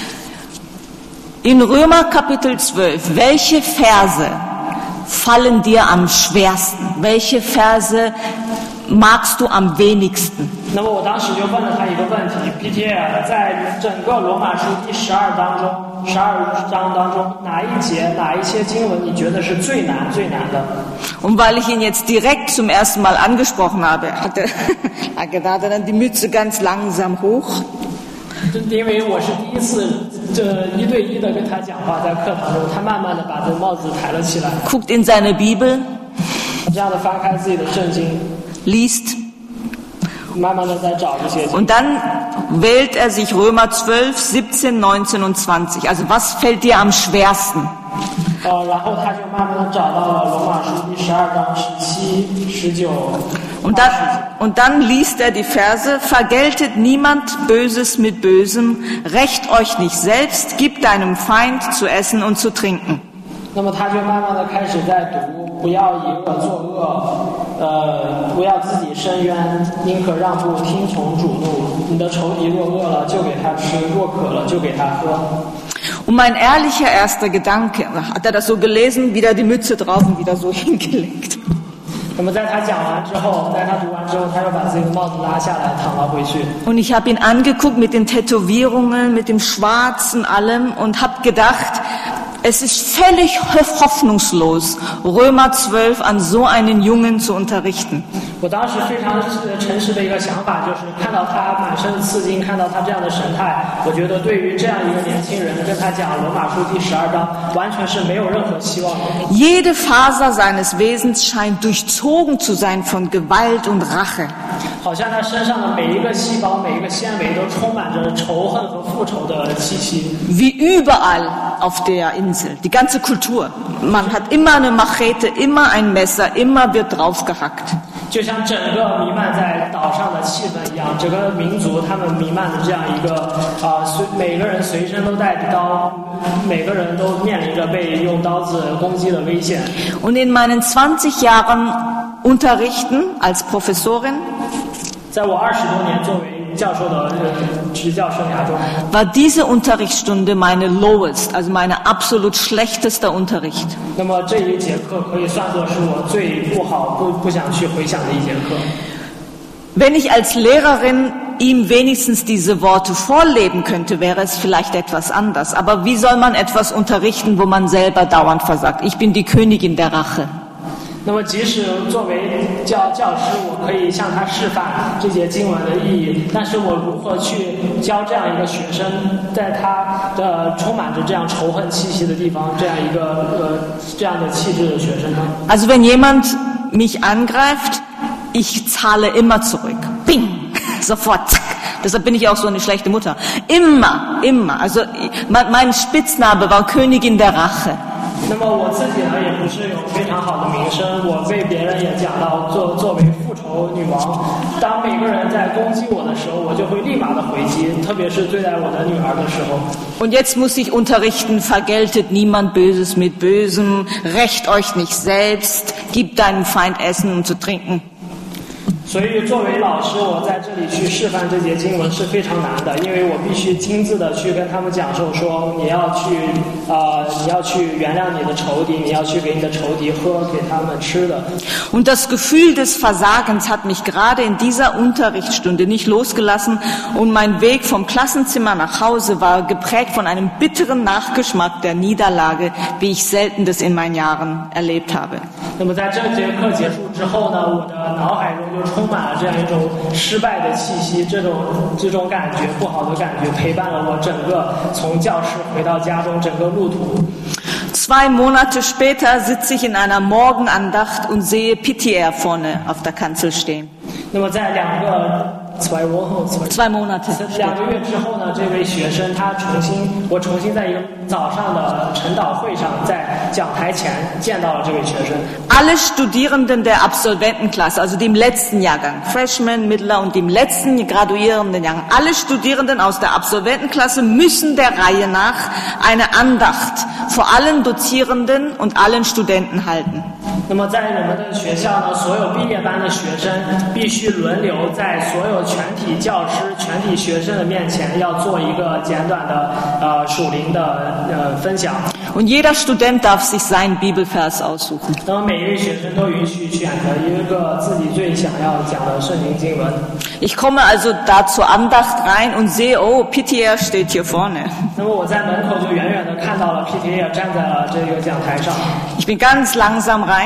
Speaker 1: In Römer Kapitel zwölf, welche Verse fallen dir am schwersten? Welche Verse magst du am wenigsten?
Speaker 2: 那么我当时就问了他一个问题 ：P T R 在整个罗马书第十二当中，十二章当中，哪一节、哪一些经文你觉得是最难、最难的？
Speaker 1: Und weil ich ihn jetzt direkt zum ersten Mal angesprochen habe, hatte, hatte er dann die Mütze ganz langsam hoch.
Speaker 2: 因为我是第一次这一对一的跟他讲话，在课堂中，他慢慢的把这帽子抬了起来，
Speaker 1: guckt in seine Bibel,
Speaker 2: 这样的翻开自己的圣经，
Speaker 1: liest
Speaker 2: 慢慢的在找这些经。
Speaker 1: und dann wählt er sich Römer zwölf, siebzehn, neunzehn und zwanzig. Also was fällt dir am schwersten?
Speaker 2: 呃，然后他就慢慢的找到了罗马书第十二章十七、十九。
Speaker 1: Und dann, und dann liest er die Verse, vergeltet niemand Böses mit Bösem, rächt euch nicht selbst, gibt deinem Feind zu essen und zu trinken.
Speaker 2: 那么他就慢慢的开始在读，不要以恶作恶，呃，不要自己伸冤，宁可让步，听从主怒。你的仇敌若饿了，就给他吃；若渴了，就给他喝。
Speaker 1: Und mein ehrlicher erster Gedanke, hat er das so gelesen, wieder die Mütze drauf und wieder so hingelegt.
Speaker 2: 那么在他讲完之后，在他读完之后，他又把自己的帽子拉下来，躺了回去。
Speaker 1: Und ich habe ihn angeguckt mit den Tätowierungen, mit dem Schwarzen, allem und habe gedacht, es ist völlig hoffnungslos, Römer zwölf an so einen Jungen zu unterrichten.
Speaker 2: 我当时非常诚实的一个想法就是，看到他满身的刺青，看到他这样的神态，我觉得对于这样一个年轻人跟他讲罗马书第十二章，完全是没有任何希望的。
Speaker 1: Jede Faser seines Wesens scheint durchzogen zu sein von Gewalt und Rache.
Speaker 2: 好像他身上的每一个细胞、每一个纤维都充满着仇恨和复仇的气息。
Speaker 1: Wie überall auf der Insel, die ganze Kultur. Man hat immer eine Machete, immer ein Messer, immer wird draufgehackt.
Speaker 2: 就像整个弥漫在岛上的气氛一样，整个民族他们弥漫的这样一个啊，随、呃、每个人随身都带着刀，每个人都面临着被用刀子攻击的危险。
Speaker 1: Und in meinen zwanzig Jahren Unterrichten als Professorin
Speaker 2: 在我二十多年作为教授的执教生涯中，
Speaker 1: war diese Unterrichtsstunde meine lowest, also meine absolut schlechtester Unterricht.
Speaker 2: 那么这一节课可以算作是我最不好、不不想去回想的一节课。
Speaker 1: Wenn ich als Lehrerin ihm wenigstens diese Worte vorleben könnte, wäre es vielleicht etwas anders. Aber wie soll man etwas unterrichten, wo man selber dauernd versagt? Ich bin die Königin der Rache.
Speaker 2: 那么，即使作为教教师，我可以向他示范这节经文的意义，但是我如何去教这样一个学生，在他的充满着这样仇恨气息的地方，这样一个呃这样的气质的学生呢？
Speaker 1: Also wenn jemand mich angreift, ich zahle immer zurück. Bing, sofort. Zack. Deshalb bin ich auch so eine schlechte Mutter. Immer, immer. Also mein Spitzname war Königin der Rache.
Speaker 2: 那么我自己呢，也不是有非常好的名声，我被别人也讲到作作为复仇女王。当每个人在攻击我的时候，我就会立马的回击，特别是对待我的女儿的时候。
Speaker 1: Und jetzt muss ich unterrichten, vergeltet niemand Böses mit Bösem, rächt euch nicht selbst, gibt deinem Feind Essen und zu trinken.
Speaker 2: 所以，作为老师，我在这里去示范这节经文是非常难的，因为我必须亲自的去跟他们讲授说，你要去，呃，你要去原谅你的仇敌，你要去给你的仇敌喝，给他们吃的。
Speaker 1: Und das Gefühl des Versagens hat mich gerade in dieser Unterrichtsstunde nicht losgelassen und mein Weg vom Klassenzimmer nach Hause war geprägt von einem bitteren Nachgeschmack der Niederlage, wie ich selten das in meinen Jahren erlebt habe.
Speaker 2: 那么在这节课结束之后呢，我的脑海中就充满了这样一种失败的气息，这种这种感觉，不好的感觉，陪伴了我整个从教室回到家中整个路途。
Speaker 1: Zwei Monate später sitze ich in einer Morgenandacht und sehe Pitier vorne auf der Kanzel stehen.
Speaker 2: 那么在两个 zwei Wochen,
Speaker 1: zwei Monate
Speaker 2: 两个月之后呢，这位学生他重新，我重新在一个早上的晨祷会上，在讲台前见到了这位学生。
Speaker 1: Alle Studierenden der Absolventenklasse, also die im letzten Jahrgang, Freshmen, Middler und die im letzten graduierenden Jahrgang, alle Studierenden aus der Absolventenklasse müssen der Reihe nach eine Andacht vor allen Dozierenden und allen Studenten halten.
Speaker 2: 那么在我们的学校呢，所有毕业班的学生必须轮流在所有全体教师、全体学生的面前，要做一个简短的呃属灵的呃分享。
Speaker 1: Und jeder Student darf sich seinen Bibelvers aussuchen.
Speaker 2: 那么每一位学生都允许选择一个自己最想要讲的圣经经文。
Speaker 1: Ich komme also da zur Andacht rein und sehe, oh, Pitier steht hier vorne.
Speaker 2: 那么我在门口就远远的看到了 Pitier 站在了这个讲台上。
Speaker 1: Ich bin ganz langsam rein.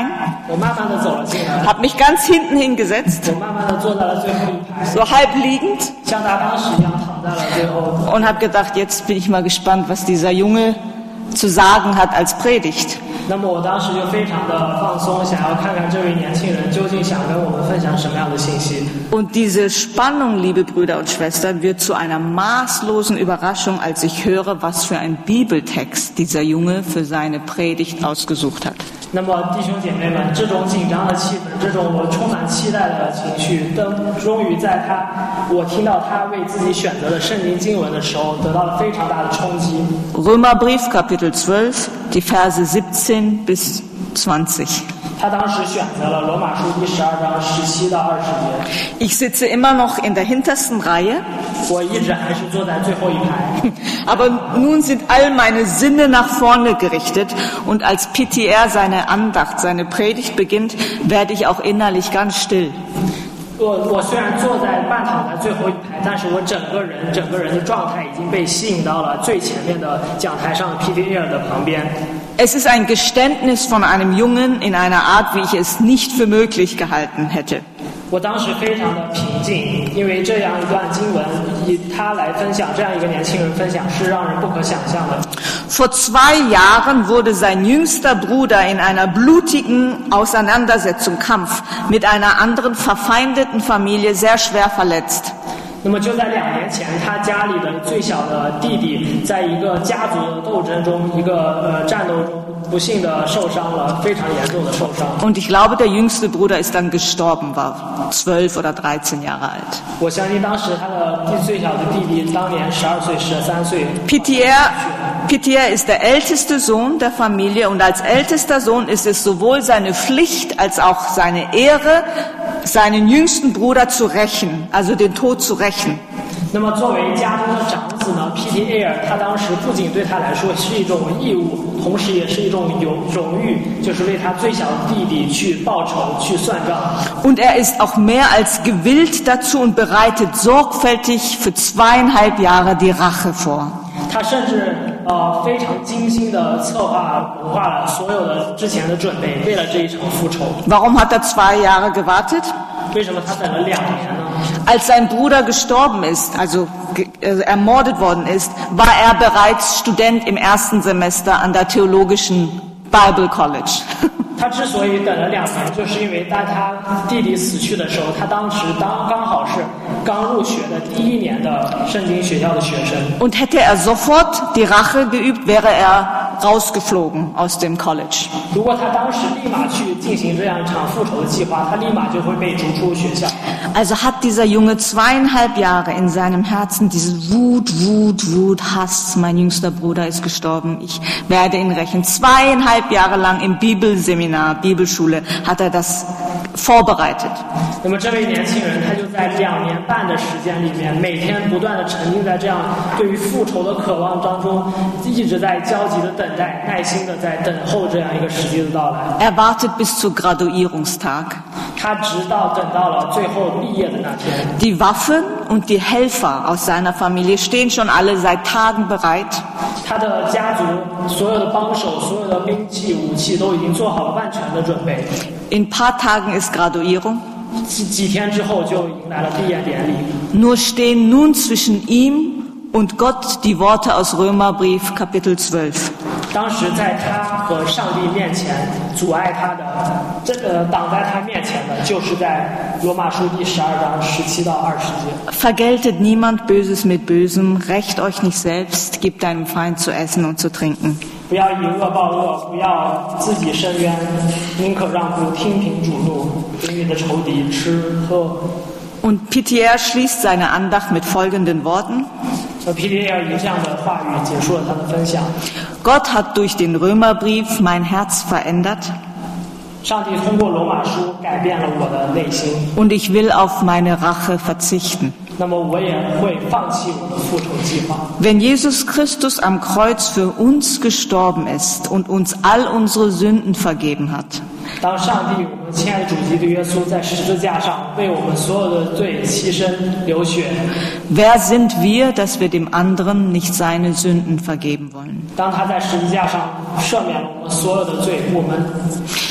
Speaker 2: 我慢慢的走了进来，
Speaker 1: habe mich ganz hinten hingesetzt,
Speaker 2: 我慢慢的坐在了最后一排，
Speaker 1: so halb liegend,
Speaker 2: 像他当时一样躺在了最后。
Speaker 1: und habe gedacht, jetzt bin ich mal gespannt, was dieser Junge zu sagen hat als Predigt.
Speaker 2: 那么我当时就非常的放松，想要看看这位年轻人究竟想跟我们分享什么样的信息。
Speaker 1: Und diese Spannung, liebe Brüder und Schwestern, wird zu einer maßlosen Überraschung, als ich höre, was für ein Bibeltext dieser Junge für seine Predigt ausgesucht hat.
Speaker 2: 那么弟兄姐妹们，这种紧张的气氛，这种我充满期待的情绪，灯终于在他我听到他为自己选择的圣经经文的时候，得到了非常大的冲击。
Speaker 1: Römerbrief, Kapitel zwölf, die Verse siebzehn bis zwanzig.
Speaker 2: 他当时选择了罗马书第十二章十七到二十节。
Speaker 1: Ich sitze immer noch in der hintersten Reihe,
Speaker 2: 我一直还是坐在最后一排，
Speaker 1: aber nun sind all meine Sinne nach vorne gerichtet und als P T R seine Andacht, seine Predigt beginnt, werde ich auch innerlich ganz still.
Speaker 2: 我我虽然坐在半躺在最后一排，但是我整个人整个人的状态已经被吸引到了最前面的讲台上 P T R 的旁边。
Speaker 1: Es ist ein Geständnis von einem Jungen in einer Art, wie ich es nicht für möglich gehalten hätte.
Speaker 2: 我当时非常的平静，因为这样一段经文以他来分享，这样一个年轻人分享是让人不可想象的。
Speaker 1: Vor zwei Jahren wurde sein jüngster Bruder in einer blutigen Auseinandersetzung, Kampf mit einer anderen verfeindeten Familie sehr schwer verletzt.
Speaker 2: 那么就在两年前，他家里的最小的弟弟在一个家族的斗争中，一个呃战斗中，不幸的受伤了，非常严重的受伤。
Speaker 1: Und ich glaube, der jüngste Bruder ist dann gestorben, war zwölf oder dreizehn Jahre alt.
Speaker 2: 我相信当时他的第最小的弟弟当年十二岁、十三岁。
Speaker 1: P T R, P T R ist der älteste Sohn der Familie und als ältester Sohn ist es sowohl seine Pflicht als auch seine Ehre, seinen jüngsten Bruder zu rächen, also den Tod zu rächen.
Speaker 2: 那么作为家中的长子呢 ，P T R 他当时不仅对他来说是一种义务，同时也是一种荣荣誉，就是为他最小的弟弟去报仇、去算账。
Speaker 1: Und er ist auch mehr als gewillt dazu und bereitet sorgfältig für zweieinhalb Jahre die Rache vor.
Speaker 2: 他甚至呃非常精心的策划谋划了所有的之前的准备，为了这一场复仇。
Speaker 1: Warum hat er zwei Jahre gewartet?
Speaker 2: 为什么他等了两年呢？
Speaker 1: Als sein Bruder gestorben ist, also ge- äh, ermordet worden ist, war er bereits Student im ersten Semester an der Theologischen Bible College.
Speaker 2: 他之所以等了两年，就是因为当他弟弟死去的时候，他当时当刚好是刚入学的第一年的圣经学校的学生。
Speaker 1: Und hätte er sofort die Rache geübt, wäre er rausgeflogen aus dem College.
Speaker 2: 如果他当时立马去进行这样一场复仇的计划，他立马就会被逐出学校。
Speaker 1: Also hat dieser Junge zweieinhalb Jahre in seinem Herzen diese Wut, Wut, Wut, Hass. Mein jüngster Bruder ist gestorben. Ich werde ihn rächen. Zweieinhalb Jahre lang im Bibelseminar, Bibelschule hat er das vorbereitet.
Speaker 2: 那么这位年轻人，他就在两年半的时间里面，每天不断的沉浸在这样对于复仇的渴望当中，一直在焦急的等待，耐心的在等候这样一个时机的到来。
Speaker 1: Er wartet bis zur Graduierungstag.
Speaker 2: 他直到等到了最后毕业的那天。
Speaker 1: Die Waffen und die Helfer aus seiner Familie stehen schon alle seit Tagen bereit.
Speaker 2: 他的家族所有的帮手、所有的兵器、武器都已经做好了万全的准备。
Speaker 1: In ein paar Tagen ist Graduierung.
Speaker 2: 几几天之后就迎来了毕业典礼。
Speaker 1: Nur stehen nun zwischen ihm und Gott die Worte aus Römerbrief Kapitel zwölf.
Speaker 2: 当时在他和上帝面前阻碍他的，这个挡在他面前的，就是在罗马书第十二章十七到二十节。
Speaker 1: Vergeltet niemand Böses mit Bösem, rächt euch nicht selbst, gebt deinem Feind zu essen und zu trinken.
Speaker 2: 不要以恶报恶，不要自己伸冤，宁可让步，听凭主怒，给你的仇敌吃喝。
Speaker 1: Und P T R schließt seine Andacht mit folgenden Worten.
Speaker 2: P T R 以这样的话语结束了他的分享。
Speaker 1: Gott hat durch den Römerbrief mein Herz verändert.
Speaker 2: 上帝通过罗马书改变了我的内心。
Speaker 1: Und ich will auf meine Rache verzichten.
Speaker 2: 那么我也会放弃我的复仇计划。
Speaker 1: Wenn Jesus Christus am Kreuz für uns gestorben ist und uns all unsere Sünden vergeben hat,
Speaker 2: 当上帝，我们亲爱的主基督耶稣在十字架上为我们所有的罪牺牲流血，
Speaker 1: wer sind wir, dass wir dem anderen nicht seine Sünden vergeben wollen?
Speaker 2: 当他在十字架上赦免了我们所有的罪，我们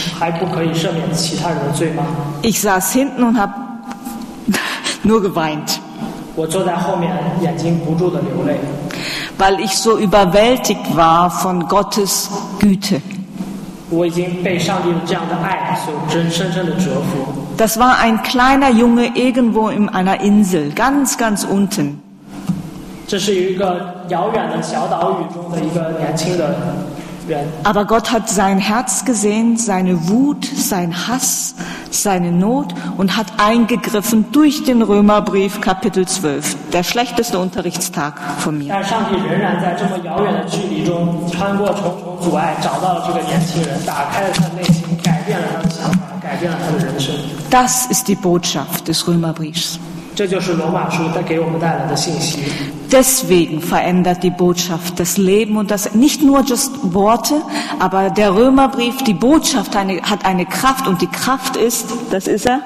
Speaker 2: 还不可以赦免其他人的罪吗？
Speaker 1: Ich saß hinten und habe nur geweint,
Speaker 2: 我坐在后面，眼睛不住的流泪，
Speaker 1: weil ich so überwältigt war von Gottes Güte.
Speaker 2: 我已经被上帝的这样的爱所真深深的折服。
Speaker 1: Das war ein kleiner Junge irgendwo in einer Insel, ganz, ganz unten.
Speaker 2: 这是一个遥远的小岛屿中的一个年轻的人，
Speaker 1: Aber Gott hat sein Herz gesehen, seine Wut, sein Hass, seine Not und hat eingegriffen durch den Römerbrief Kapitel zwölf, der schlechteste Unterrichtstag von mir.
Speaker 2: 但上帝仍然在这么遥远的距离中，穿过重重阻碍，找到了这个年轻人，打开了他的内心，改变了他的想法，改变了他的人生。
Speaker 1: Das ist die Botschaft des Römerbriefs.
Speaker 2: 这就是罗马书带给我们带来的信息。
Speaker 1: Deswegen verändert die Botschaft das Leben und das nicht nur just Worte, aber der Römerbrief, die Botschaft eine, hat eine Kraft und die Kraft ist, das ist er,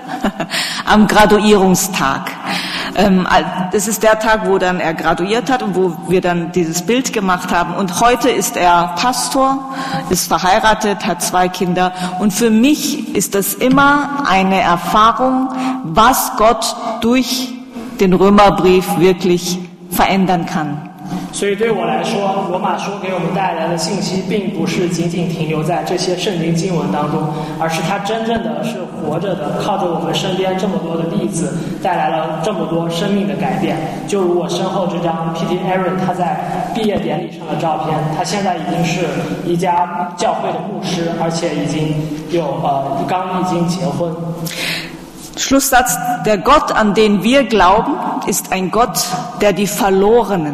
Speaker 1: am Graduierungstag. Ähm, das ist der Tag, wo dann er graduiert hat und wo wir dann dieses Bild gemacht haben. Und heute ist er Pastor, ist verheiratet, hat zwei Kinder. Und für mich ist das immer eine Erfahrung, was Gott durch den Römerbrief wirklich verändern kann.
Speaker 2: 所以对我来说，罗马书给我们带来的信息，并不是仅仅停留在这些圣经经文当中，而是它真正的是活着的，靠着我们身边这么多的例子，带来了这么多生命的改变。就如我身后这张 P T Aaron 他在毕业典礼上的照片，他现在已经是一家教会的牧师，而且已经有呃刚已经结婚。
Speaker 1: Schlusssatz, der Gott, an den wir glauben, ist ein Gott, der die Verlorenen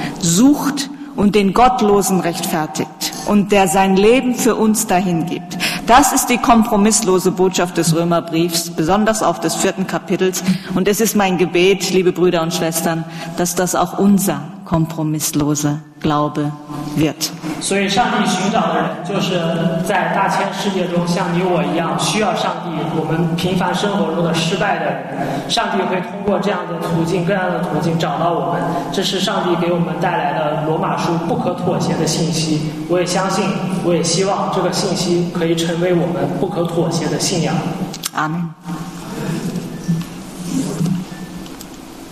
Speaker 1: sucht und den Gottlosen rechtfertigt und der sein Leben für uns dahingibt. Das ist die kompromisslose Botschaft des Römerbriefs, besonders auch des vierten Kapitels. Und es ist mein Gebet, liebe Brüder und Schwestern, dass das auch unser kompromissloser Glaube wird.
Speaker 2: 所以，上帝寻找的人，就是在大千世界中像你我一样需要上帝，我们平凡生活中的失败的人。上帝会通过这样的途径、各样的途径找到我们。这是上帝给我们带来的罗马书不可妥协的信息。我也相信，我也希望这个信息可以成为我们不可妥协的信仰。
Speaker 1: Amen.